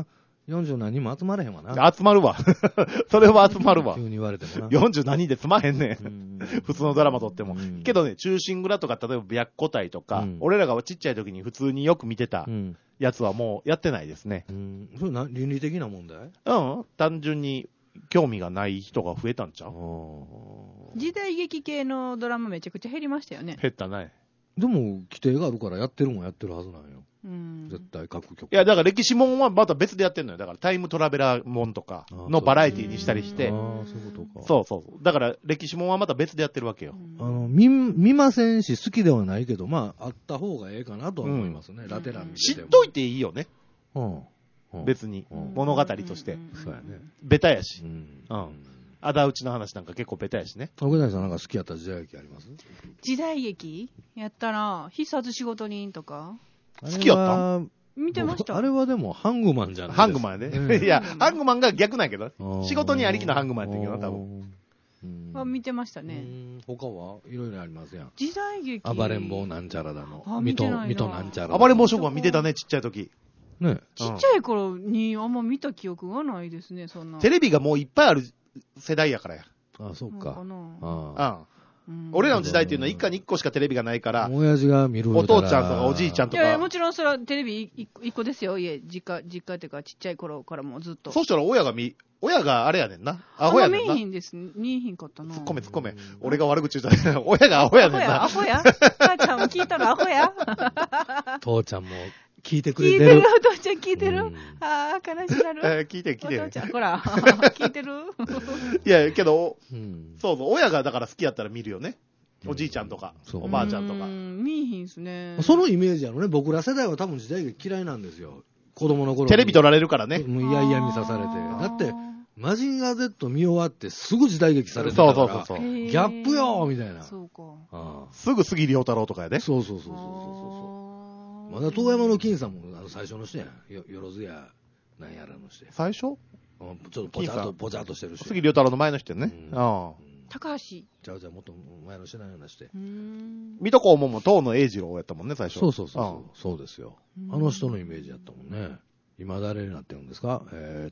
40何人も集まれへんわな。 集まるわ。それは集まるわ急。に言われてもな。 40何人で済まへんね。 うんん普通のドラマ撮っても。 うんけどね、忠臣蔵とか、例えば白虎隊とか、 うん俺らがちっちゃい時に普通によく見てたうん。 やつはもうやってないですね。 うん。それ倫理的な問題？ うん。単純に興味がない人が増えたんちゃう？ 時代劇系のドラマめちゃくちゃ減りましたよね。 減ったね。 でも、規定があるからやってるもんやってるはずなんよ。 うん。 絶対各局。 いや、だから歴史もんはまた別でやってんのよ。だからタイムトラベラーもんとかのバラエティにしたりして。 ああ、そういうことか。 そうそう。だから歴史もんはまた別でやってるわけよ。 見ませんし、好きではないけど、まあ、あった方がええかなとは思いますね。ラテ欄見ても。 知っといていいよね。 うん。うん。 別に。 うん物語として。 そうやね。 ベタやしう。ん。 仇討ちの話なんか結構ベタやしね。 奥谷さんなんか好きやった時代劇あります？ 時代劇やったら、必殺仕事人とか、 好きやった見てました。 あれはでも、ハングマンじゃないですか。 ハングマンやね。いや、ハングマンが逆なんやけど。仕事にありきのハングマンやったけどな、多分。 は見てましたね。 他はいろいろありますやん。 時代劇。 暴れん坊なんちゃらだの。 あ見てないな水戸なんちゃらだの。 暴れん坊将軍は見てたね、ちっちゃい時。 ね。 ちっちゃい頃にあんま見た記憶がないですね、そんな。 テレビがもういっぱいある世代やからや。 あ、そうか。 かな。 あ俺らの時代っていうのは一家に一個しかテレビがないから、 親父が見るお父ちゃんとかおじいちゃんとか。 いやいや、もちろんそれはテレビ一個ですよ、家、実家っていうか、ちっちゃい頃からもうずっと。 そうしたら親があれやねんな。アホやねんな。 見えへんです。見えへんかったな。 突っ込め。俺が悪口言うたら、親がアホやねんな。 アホや母ちゃんも聞いたのアホや父ちゃんも聞いてくれてる。 聞いてる、お父ちゃん聞いてる。 うんああ、悲しなる。 聞いてお父ちゃん、ほら、聞いてる。 いや、けど、 うんそうそう、親がだから好きやったら見るよね。おじいちゃんとか、 そうおばあちゃんとか。 見えへんすね。 そのイメージやろね。僕ら世代は多分時代劇嫌いなんですよ。子供の頃に。 テレビ撮られるからね。 もういやいや見さされて。だって、マジンガー Z 見終わってすぐ時代劇されてたから。 そう。 ギャップよみたいな。 そうか。 ああすぐ杉良太郎とかやで。 そう。まだ遠山の金さんも最初の人やん。よろずや、なんやらの人や。 最初ちょっとポチャっとしてるし。 杉良太郎の前の人やね。 うん高橋。 じゃあもっと前の人なんやなして。 水戸黄門も東野栄次郎やったもんね、最初。 そう。そうですよ。あの人のイメージやったもんね。今誰になってるんですか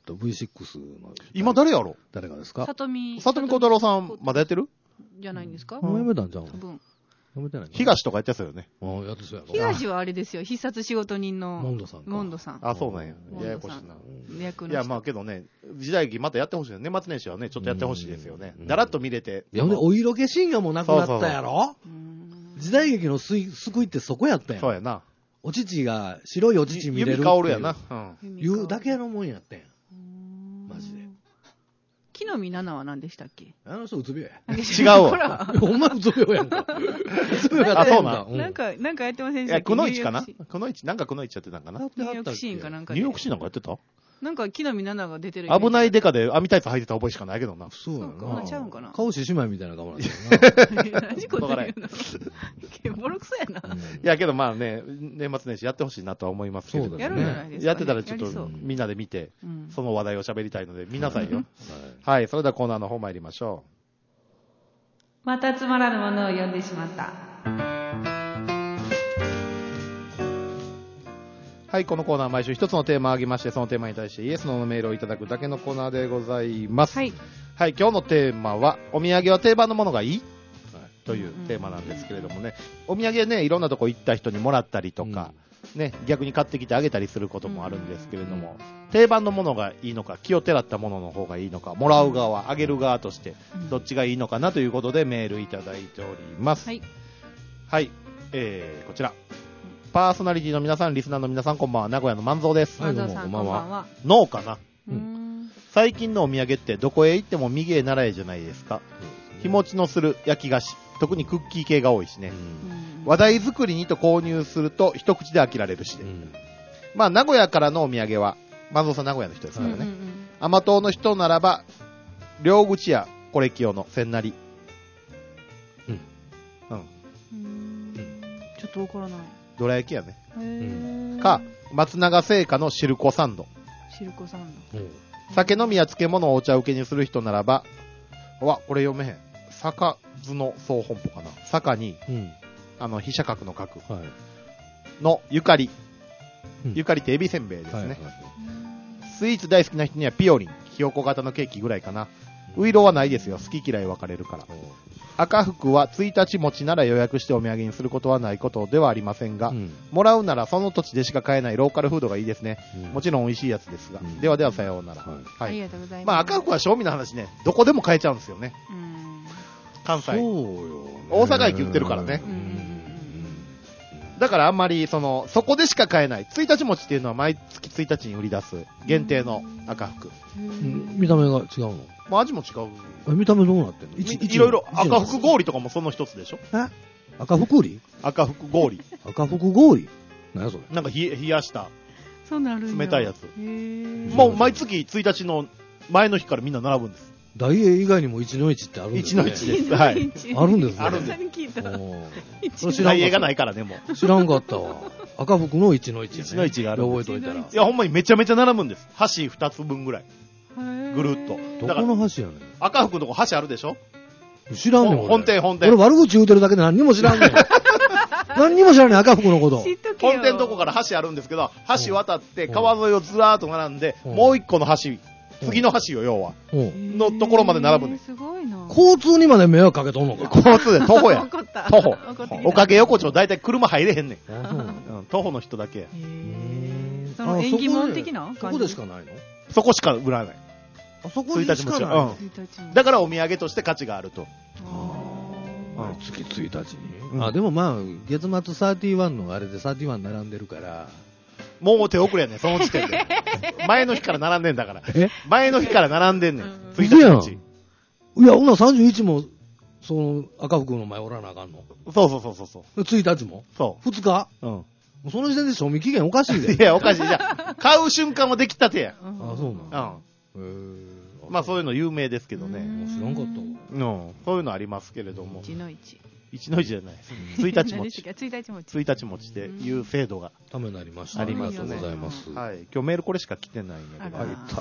V6 の。 今誰やろ誰がですか？ 里見小太郎さん、まだやってるじゃないんですか？ もうやめたんじゃん。 多分。 やめてないの？ 東とかやってたよね。 やってそうやろ。 東はあれですよ、必殺仕事人の。 モンドさんか。 モンドさん。 あ、そうなんや。 モンドさんややこしいな。 役の人。 いや、まあけどね、時代劇またやってほしいよね。年末年始はね、ちょっとやってほしいですよね。 うんだらっと見れて。 いや、ほんで、お色気シーンがもうなくなったやろ？ うん時代劇の救いってそこやったやん。 そうやな。 お乳が、白いお乳見れるっていう。 指香るやな。 言うだけのもんやったやん。マジで。 木の実奈々は何でしたっけ？ あの人うつ病や。 違うわほら。 お前うつ病やんか。うつ病やったあそうなんなんかやってませんいや、 でしたっけ？ くのいちかなニューヨークくのいち、なんかくのいちやってたんかなやってはったっけニューヨークシーンかなんかで。 ニューヨークシーンなんかやってたなんか木の実奈々が出てるイメージ。 危ないデカで網タイツ履いてた覚えしかないけどな。 そうやそうかちゃうんかな顔獅子舞みたいな顔なんだよな。 何こと言うのボロクソやな。 いや、けどまあね、年末年始やってほしいなとは思いますけど。 そうだやるんじゃないですかね。 やってたらちょっとやりそうみんなで見て、 うんその話題を喋りたいので、見なさいよ。 はいはい、それではコーナーの方参りましょまたつまらぬものを読んでしまった。 う。はい、このコーナーは毎週一つのテーマを挙げまして、そのテーマに対してイエスのメールをいただくだけのコーナーでございます。 はい。 はい、今日のテーマは、お土産は定番のものがいいというテーマなんですけれどもね、お土産ね、いろんなとこ行った人にもらったりとか、ね、逆に買ってきてあげたりすることもあるんですけれども、定番のものがいいのか、気をてらったものの方がいいのか、もらう側、あげる側として、どっちがいいのかなということでメールいただいております。 はい。 はい、こちら。パーソナリティの皆さん、リスナーの皆さん、こんばんは。名古屋の万蔵です。 はい万蔵さん、こんばんは。 農かな。 うん最近のお土産ってどこへ行っても右へ習えじゃないですか。日持ちのする焼き菓子、特にクッキー系が多いしね。話題作りにと購入すると一口で飽きられるし、まあ名古屋からのお土産は、万蔵さん名古屋の人ですからね。甘党の人ならば、両口やコレキオの千成。 ちょっとわからない。 どら焼きやね。 へーか、松永製菓のシルコサンド。 シルコサン酒飲みや漬物をお茶受けにする人ならば、これ読めへん。坂図の総本舗かな。坂に、飛車角の角のゆかり。ゆかりってエビせんべいですね。 スイーツ大好きな人にはピオリン、ひよこ型のケーキぐらいかな。ウイローはないですよ。好き嫌い分かれるから。赤福は1日持ちなら予約してお土産にすることはないことではありませんが、もらうならその土地でしか買えないローカルフードがいいですね。もちろん美味しいやつですが。ではではさようなら。 ありがとうございます。 まあ赤福は賞味の話ね、どこでも買えちゃうんですよね。関西。 そうよ、ね。 大阪駅売ってるからね。だからあんまりそこでしか買えない。1日持ちっていうのは毎月1日に売り出す限定の赤福。 見た目が違うの？ まあ味も違う。 見た目どうなってんの？ いろいろ赤福氷とかもその一つでしょ？ 赤福氷？ 赤福氷。 赤福氷？何やそれ？ なんか冷やした冷たいやつ。もう毎月1日の前の日からみんな並ぶんです。 ダイエー以外にも一の市ってあるんですね。 一の市です。はい。 あるんですね。 あるんです。 ダダイエーがないからね、もう。 知らんかったわ。赤福の一の市。 一の市がある。 覚えといたら。いや、ほんまにめちゃめちゃ並ぶんです。箸2つ分ぐらい。ぐるっと。 どこの箸やねん。 赤福のとこ箸あるでしょ？ 知らんねん。 本店。 俺悪口言うてるだけで何にも知らんねん。何にも知らんねん、赤福のこと。 本店のとこから箸あるんですけど、箸渡って川沿いをずらーっと並んで、もう一個の箸、次の箸よ、要は。のところまで並ぶね。 すごいな。 交通にまで迷惑かけとんのか。 交通で、徒歩や。徒歩。おかげ横丁、だいたい車入れへんねん。徒歩の人だけ。 その縁起物的なそこでしかないの？ そこしか売らない。 あそこでしかない。 だからお土産として価値があると。 月1日に。でもまあ、月末31のあれで31並んでるから。 もう手遅れやねん、その時点で。前の日から並んでんだから。前の日から並んでんねん。1日。 いや、ほな31も、赤福の前おらなあかんの？ そう。 1日も？ そう。 2日？その時点で賞味期限おかしいで。 いや、おかしい。じゃ買う瞬間はできたてや。 そうなん？ まあそういうの有名ですけどね。 知らんかったわ。 そういうのありますけれども。 1の1。 1の1じゃない。1日持ち。 1 日持ちっていう制度が。 ためになりました。 ありますね。 ありがとうございます。 はい。今日メールこれしか来てないんやけど。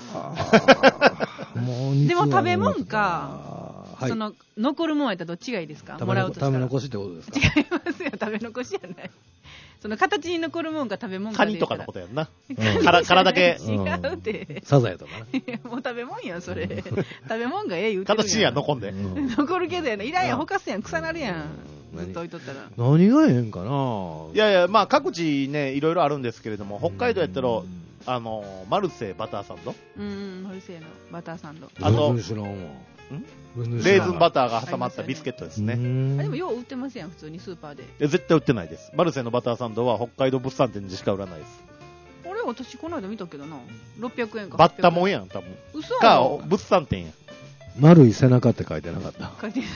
でも食べ物か、残るもんやったらどっちがいいですか？もらうとしたら。 食べ残しってことですか？ 違いますよ、食べ残しじゃない。形に残るもんか食べ物か。 カニとかのことやんな。殻だけ。 違うって。 サザエとかな。 もう食べ物やん、それ。食べ物が言うてるやん。 形には残んで。 残るけどやな。いらんやん、ほかすやん、腐なるやん。ずっと置いとったら。 何がええんかな？ いや、まあ各地ね、いろいろあるんですけれども、北海道やったら、マルセイバターサンド。 マルセイのバターサンド。 あと、 知らんわ。 レーズンバターが挟まったビスケットですね。 でもよう売ってますやん、普通にスーパーで。 絶対売ってないです。マルセイのバターサンドは北海道物産展でしか売らないです。 あれ、私この間見たけどな。600円か。 バッタもんやん、多分。 嘘か、物産展やん。 丸い背中って書いてなかった。 書いてない。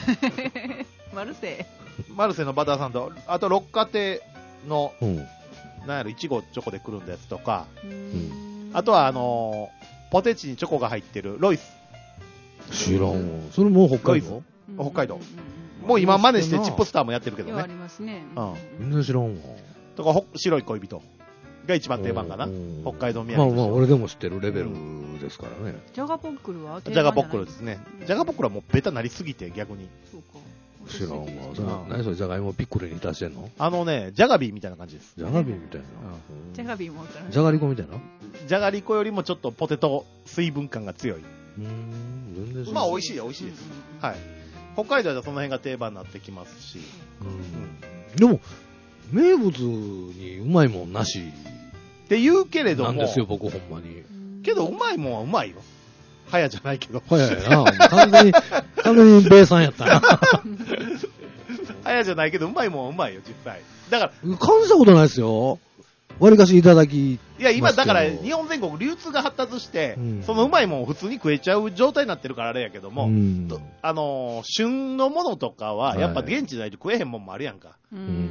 マルセイ。 マルセイのバターサンド。あと、六花亭の、なんやろ、いちごチョコでくるんだやつとか。あとは、ポテチにチョコが入ってるロイス。 知らんわ。それも北海道？ 北海道。もう今真似してチップスターもやってるけどね。 ありますね。 全然知らんわ。 とか、白い恋人が一番定番かな。北海道土産。 まあ、俺でも知ってるレベルですからね。 ジャガポックルは？ ジャガポックルですね。ジャガポックルはもうベタなりすぎて逆に。 そうか。 知らんわ。何それ、ジャガイモピックルに足してんの？ ジャガビーみたいな感じです。 ジャガビーみたいな。 ジャガビーもからジャガリコみたいな？ ジャガリコよりもちょっとポテト水分感が強い。 全然まあ美味しいです。はい。北海道ではその辺が定番になってきますし。 でも、名物にうまいもんなし。 って言うけれども。 なんですよ、僕ほんまに。 けどうまいもんはうまいよ。早じゃないけど。 早やな。完全に米さんやったな。 早じゃないけどうまいもんはうまいよ、実際。だから。 感じたことないですよ。割かしいただき。 いや、今だから日本全国流通が発達して、そのうまいもんを普通に食えちゃう状態になってるからあれやけども、旬のものとかは、やっぱ現地ないと食えへんもんもあるやんか。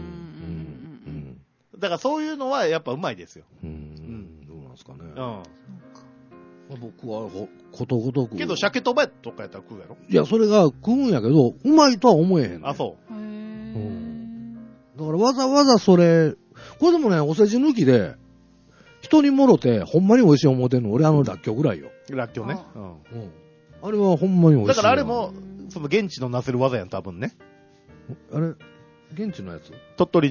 だからそういうのはやっぱうまいですよ。 どうなんですかね。僕はことごとく。 けど鮭とばとかやったら食うやろ？ いや、それが食うんやけど、うまいとは思えへん。 あ、そう。 だからわざわざそれ、これでもね、お世辞抜きで、人にもろて、ほんまに美味しい思うてんの、俺らっきょうぐらいよ。 らっきょうね。 あれはほんまに美味しい。 だからあれも、その現地のなせる技やん、多分ね。 あれ現地のやつ？ 鳥取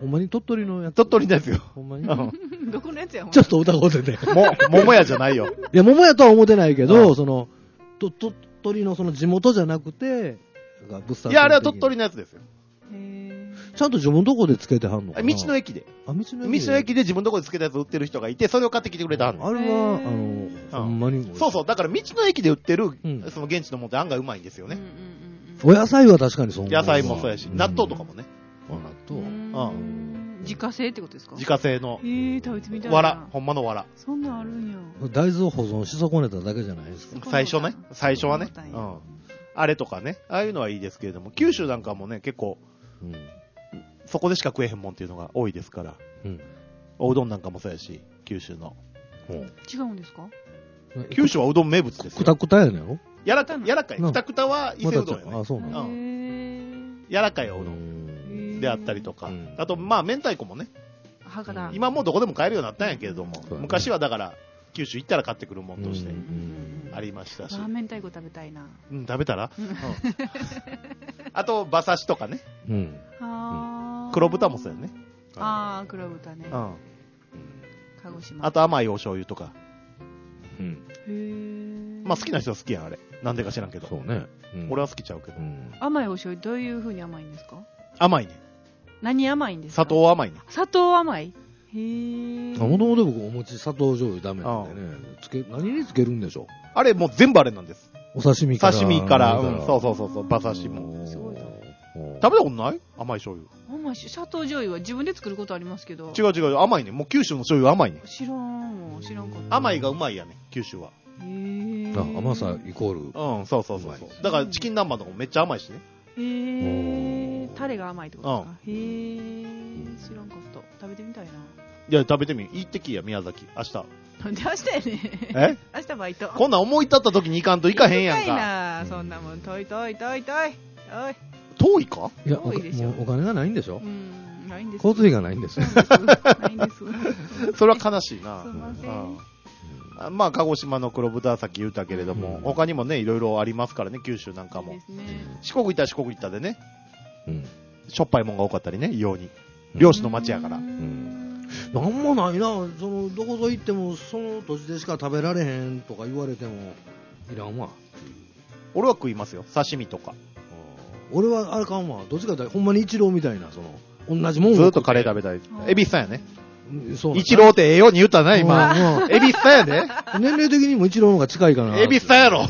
ほんまに鳥取のやつ。 鳥取のやつよ。 ほんまに。 どこのやつやほんまちょっと疑ってて。 桃屋じゃないよ。 いや、桃屋とは思ってないけど、 うんその、鳥取のその地元じゃなくて、物産いや、あれは鳥取のやつですよ。 へちゃんと自分のとこでつけてはんのかな。 道の駅で。 あ、道の道の駅で自分のとこでつけたやつ売ってる人がいて、それを買ってきてくれたはんの。 あれは、ほんまに。 そうそう。だから道の駅で売ってる、 うんその現地のものって案外うまいんですよね。 お野菜は確かにそう。 野菜もそうやし、納豆とかもね。 納豆。 自家製ってことですか？ 自家製の。 食べてみたいな。 わら。ほんまのわら。 そんなんあるんや。 大豆を保存し損ねただけじゃないですか。 最初ね。最初はね。 そうなんうん。あれとかね。ああいうのはいいですけれども、九州なんかもね、結構、 うん。 そこでしか食えへんもんっていうのが多いですから。 うん。 おうどんなんかもそうやし、九州の。 違うんですか？ 九州はうどん名物ですよ。 くたくたやねんろやらかい。 なくたくたは伊勢うどんよね。 あ、そうなの。 やらかいおうどんであったりとか。あと、まあ、明太子もね。 博多。 今もうどこでも買えるようになったんやけれども、 そうだね昔はだから、九州行ったら買ってくるもんとしてありましたし。 ラーメン太鼓食べたいな。 うん、食べたらあと、馬刺しとかね。 うん。 黒豚もそうやね。 ああ、黒豚ね。 うん。 鹿児島。 あと甘いお醤油とか。 うん。 へー。 まあ好きな人は好きやん、あれ。なんでか知らんけど。 そうね。 俺は好きちゃうけど。 甘いお醤油どういう風に甘いんですか？ 甘いね。 何甘いんですか？ 砂糖甘いね。 砂糖甘い？へー。 もともと僕お餅砂糖醤油ダメなんでね。何につけるんでしょあれもう全部あれなんです。 う？お刺身から。 刺身から、そうそうそう、馬刺しも。 すごいな。 食べたことない？甘い醤油。 甘いし、砂糖醤油は自分で作ることありますけど。 違う、甘いね。もう九州の醤油甘いね。 知らんわ、知らんかった。 甘いがうまいやね、九州は。 へー。 甘さイコール。 うん、そう。だからチキン南蛮とかもめっちゃ甘いしね。 へー。タレが甘いってことですか？へー。知らんかった。食べてみたいな。 いや、食べてみ。行ってきや、宮崎。明日。 なんで明日やねん。 え明日バイト。 こんなん思い立った時に行かんと行かへんやん高いか。 な、そんなもん。遠い。おい。 遠いか？ いや、 多いでしょもうお金がないんでしょ？ ないんです。 交通費がないんですよ。 ないんです。 それは悲しいな。 すいません。 まあ、鹿児島の黒豚さっき言ったけれども、他にもね、いろいろありますからね、九州なんかも。四国行ったら四国行ったでね、しょっぱいもんが多かったりね、異様に。漁師の町やから。 なんもないな、どこぞ行っても、その土地でしか食べられへんとか言われても、いらんわ。 俺は食いますよ、刺身とか。 俺はあれかんわ、どっちかってほんまにイチローみたいな、同じもんをずーっとカレー食べたい。エビスさんやね。 そうイチローってええように言ったな、今。エビスさんやで。 年齢的にもイチローの方が近いかな。 エビスさんやろ。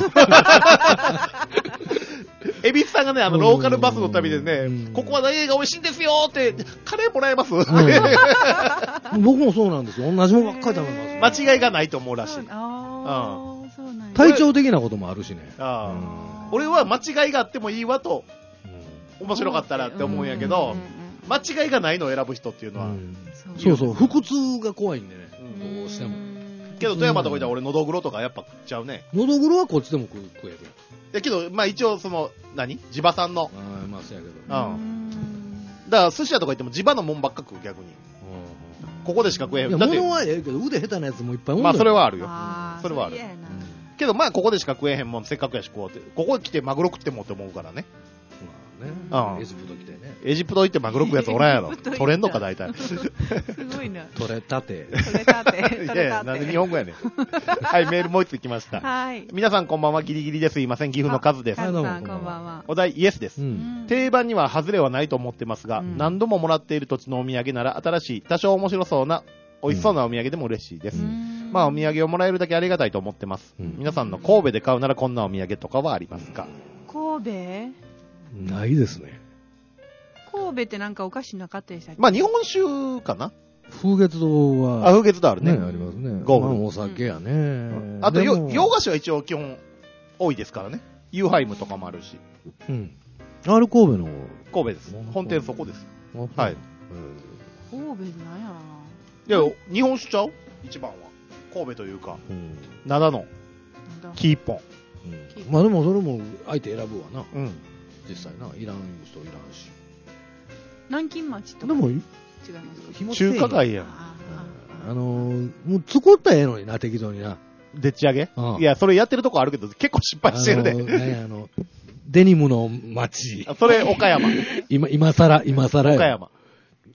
エビスさんがね、ローカルバスの旅でね、ここは何が美味しいんですよって、カレーもらえます？ 僕もそうなんですよ。同じもんばっかり食べます。 間違いがないと思うらしい。 体調的なこともあるしね。 俺は間違いがあってもいいわと、面白かったらって思うんやけど、間違いがないのを選ぶ人っていうのは。 そう、腹痛が怖いんでね。どうしても。 けど富山とかいたら俺のどぐろとかやっぱ食っちゃうね。 のどぐろはこっちでも食える。 やけど、まあ一応地場産の。 まあそうやけど。 だから寿司屋とか行っても地場のもんばっか食う逆に。ここでしか食えへん。 だって物はええけど腕下手なやつもいっぱいおんまあそれはあるよ。 それはある。 けどまあここでしか食えへんもんせっかくやしこうって。ここ来てマグロ食ってもって思うからね。 エジプト来てね。 エジプト行ってマグロ食うやつおらんやろ。取れんのか大体。 すごいな。 取れたて。 いやなんで日本語やねん。はい、メールもう一つ来ました。 はい。 皆さんこんばんは、ギリギリですいません、岐阜のカズです。 カズさんこんばんは。 お題イエスです。定番には外れはないと思ってますが、何度ももらっている土地のお土産なら新しい、多少面白そうな、美味しそうなお土産でも嬉しいです。まあお土産をもらえるだけありがたいと思ってます。皆さんの神戸で買うならこんなお土産とかはありますか？ 神戸？ ないですね。 神戸ってなんかお菓子なかったでしたっけ？ まあ日本酒かな？ 風月堂は。 風月堂あるね。 ありますね。 ゴール。 お酒やね。 あと、洋菓子は一応基本多いですからね。ユーハイムとかもあるし。 あれ神戸の。 神戸です。本店そこです。はい。 神戸なんやいや、日本酒ちゃう？一番は。神戸というか、灘の木一本。 まあでもそれも相手選ぶわな。実際な。いらん人いらんし。 南京町とか。 でも、 違いますか？ 中華街やん。 もう作ったらええのにな、適当にな。 でっち上げ？いや、それやってるとこあるけど、結構失敗してるで。 デニムの街。 それ、岡山。 今更。 岡山。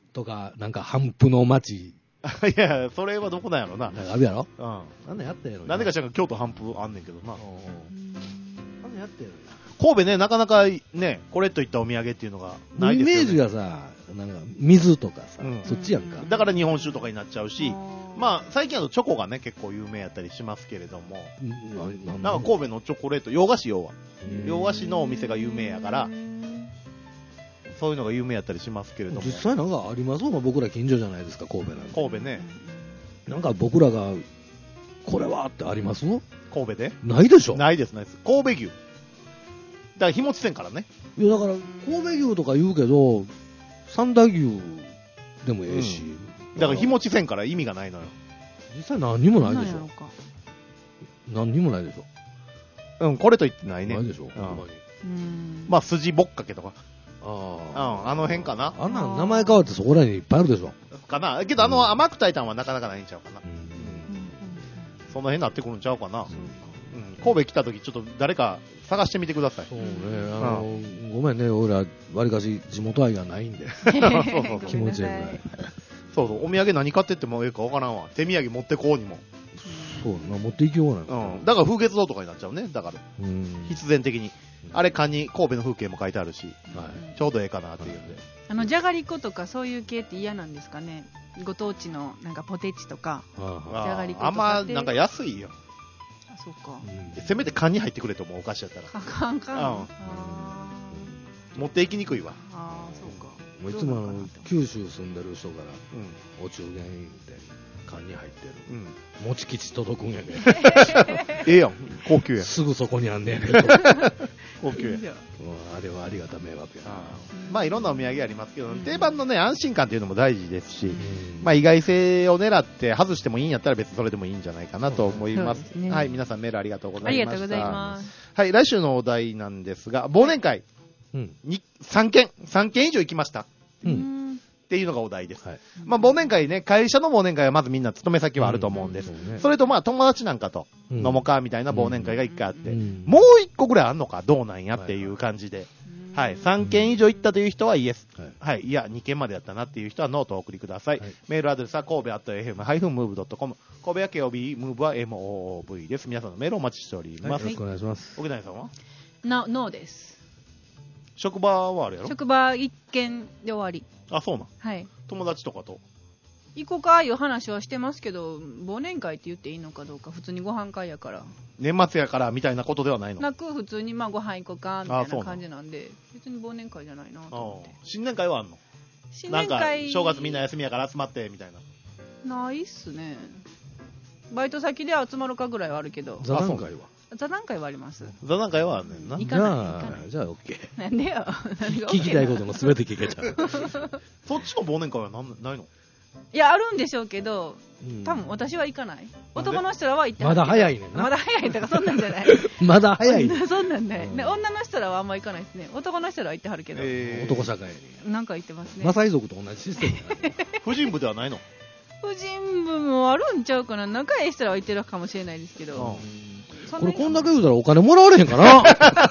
とか、なんか、反布の街、 いや、それはどこなんやろな。 なんかあるやろうん。 なんでやったんやろなんでか知らんけど、京都反復あんねんけどな。 なんでやったんやろ神戸ね、なかなかね、これといったお土産っていうのがないイですよね。 メージがさ、なんか、水とかさ、 うんそっちやんか。 だから日本酒とかになっちゃうし、 あまあ、最近チョコがね、結構有名やったりしますけれども、 なんなんか神戸のチョコレート、洋菓子要は。洋菓子のお店が有名やから、そういうのが有名やったりしますけれども。 実際なんかありますもん、僕ら近所じゃないですか、神戸なんて。 神戸ね、 なんか僕らが、これはってあります神戸でないでしょないです、ないです。神戸牛。だから日持ちせんからね。 いやだから、神戸牛とか言うけど、三田牛でもええし、 だから日持ちせんから意味がないのよ。 実際何にもないでしょなんやろか。 何にもないでしょうん、これと言ってないね。 ないでしょ、 うんほんまに。 まあ、筋ぼっかけとか。 ああの辺かな。 あんなん名前変わってそこらにいっぱいあるでしょ。 かな。けど、甘く炊いたんはなかなかないんちゃうかな。 うんその辺になってくるんちゃうかな。神戸来た時ちょっと誰か探してみてください。 そうね、ごめんね、俺ら、わりかし地元愛がないんで、気持ちいいぐらい。 そうそう、お土産何買ってってもええかわからんわ。手土産持ってこうにも。 そうな、持っていきようなの。 だから風月堂とかになっちゃうね。だから、必然的に。あれ、神戸の風景も書いてあるし、ちょうどええかなっていうんで。 じゃがりことかそういう系って嫌なんですかね。ご当地のなんかポテチとか、じゃがりことかって。 あんま、なんか安いよ。 あ、そうか。 せめて缶に入ってくれと思う、お菓子やったら。 あかん。 持っていきにくいわ。 ああ、そうか。 もういつも九州住んでる人から、お中元って缶に入ってる。餅吉届くんやね。 ええやん、高級や。 すぐそこにあんねやねん。 高級や。 あれはありがた迷惑やな。 まあいろんなお土産ありますけど、定番のね、安心感っていうのも大事ですし、まあ意外性を狙って外してもいいんやったら別にそれでもいいんじゃないかなと思います。はい、皆さんメールありがとうございました。 ありがとうございます。 はい、来週のお題なんですが、忘年会に3件以上行きました。っていうのがお題です。まあ忘年会ね、会社の忘年会はまずみんな勤め先はあると思うんです。それとまあ友達なんかと飲もうかみたいな忘年会が1回あって、もう1個ぐらいあんのかどうなんやっていう感じで、はい、3件以上行ったという人はイエス、はい、いや2件までやったなっていう人はノートをお送りください。メールアドレスは神戸@fm-move.com、 神戸は KOB、ムーブは MOOV です。皆さんのメールをお待ちしております。 よろしくお願いします。 奥谷さんはノーです。 職場はあるやろ。 職場1件で終わり。 あ、そうなん。 はい。 友達とかと行こうかいう話はしてますけど、忘年会って言っていいのかどうか、普通にご飯会やから。 年末やからみたいなことではないの。 なく、普通にまあご飯行こうかみたいな感じなんで、別に忘年会じゃないなと思って。 新年会はあんの？ 新年会なんか正月みんな休みやから集まってみたいな。 ないっすね。バイト先で集まるかぐらいはあるけど。 座談会は？ 座談会はあります。 座談会はあんねんな。 行かない。 じゃあ OK。 なんでよ。 聞きたいことの全て聞けちゃう。 そっちの忘年会はないの？ いや、あるんでしょうけど、多分私は行かない。男の人らは行ってまだ早いねんな。 まだ早いとかそんなんじゃない。 まだ早い。 そんなんない。女の人らはあんま行かないですね。男の人らは行ってはるけど。 男社会に。 なんか行ってますね。 マサイ族と同じシステム。 婦人部ではないの？ 婦人部もあるんちゃうかな。仲いい人らは行ってるかもしれないですけど。 これこんだけ言うたらお金もらわれへんかな。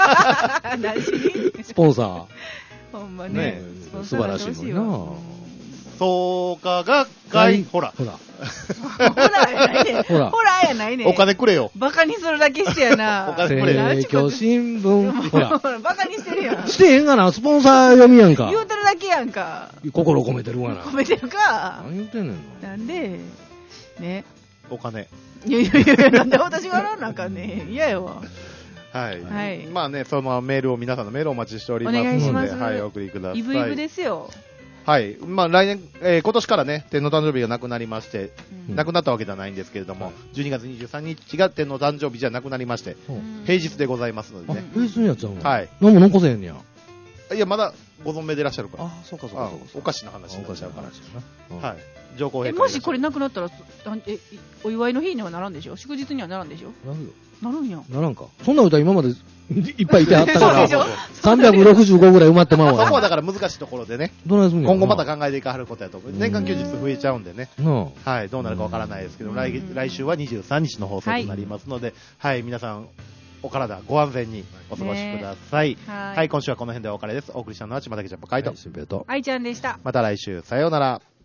スポンサー。 ほんまね。 素晴らしいのにな。 創価学会、ほら。 ほらやないねん。ほらやないねん。 お金くれよ。 バカにするだけしてやな。 お金くれよ。 政教新聞。ほら。 バカにしてるやん。 してへんがな、スポンサー読みやんか。 言うてるだけやんか。 心込めてるわな。 込めてるか。 何言うてんねんの。 なんで、ね。 お金。 いや、なんで私が払わなあかんねん。嫌やわ。 はい。まあね、そのメールを、皆さんのメールをお待ちしておりますので、 お願いします。 はい、お送りください。 イブイブですよ。 はい。まあ来年、今年からね、天皇誕生日がなくなりまして、なくなったわけではないんですけれども、12月23日が天皇誕生日じゃなくなりまして、平日でございますのでね。 平日のやつはもう。 はい。 何も残せへんねや。 いや、まだご存命でいらっしゃるから。 あ、そうかそうか。 おかしな話になっちゃうから。はい。上皇陛下。 もしこれなくなったら、お祝いの日にはならんでしょ？祝日にはならんでしょ？ なるよ。 なるんや。 ならんか。そんな歌今までいっぱいいてあったから、365ぐらい埋まってまうわ。 そこはだから難しいところでね、今後また考えていかはることやと思う。年間休日増えちゃうんでね、はい、どうなるかわからないですけど、来週は23日の放送となりますので、はい、皆さん、 お体ご安全にお過ごしください。 ははい、今週はこの辺でお別れです。お送りしたのは島崎ジャンボカイト。 シンペイと。 愛ちゃんでした。 また来週、さようなら。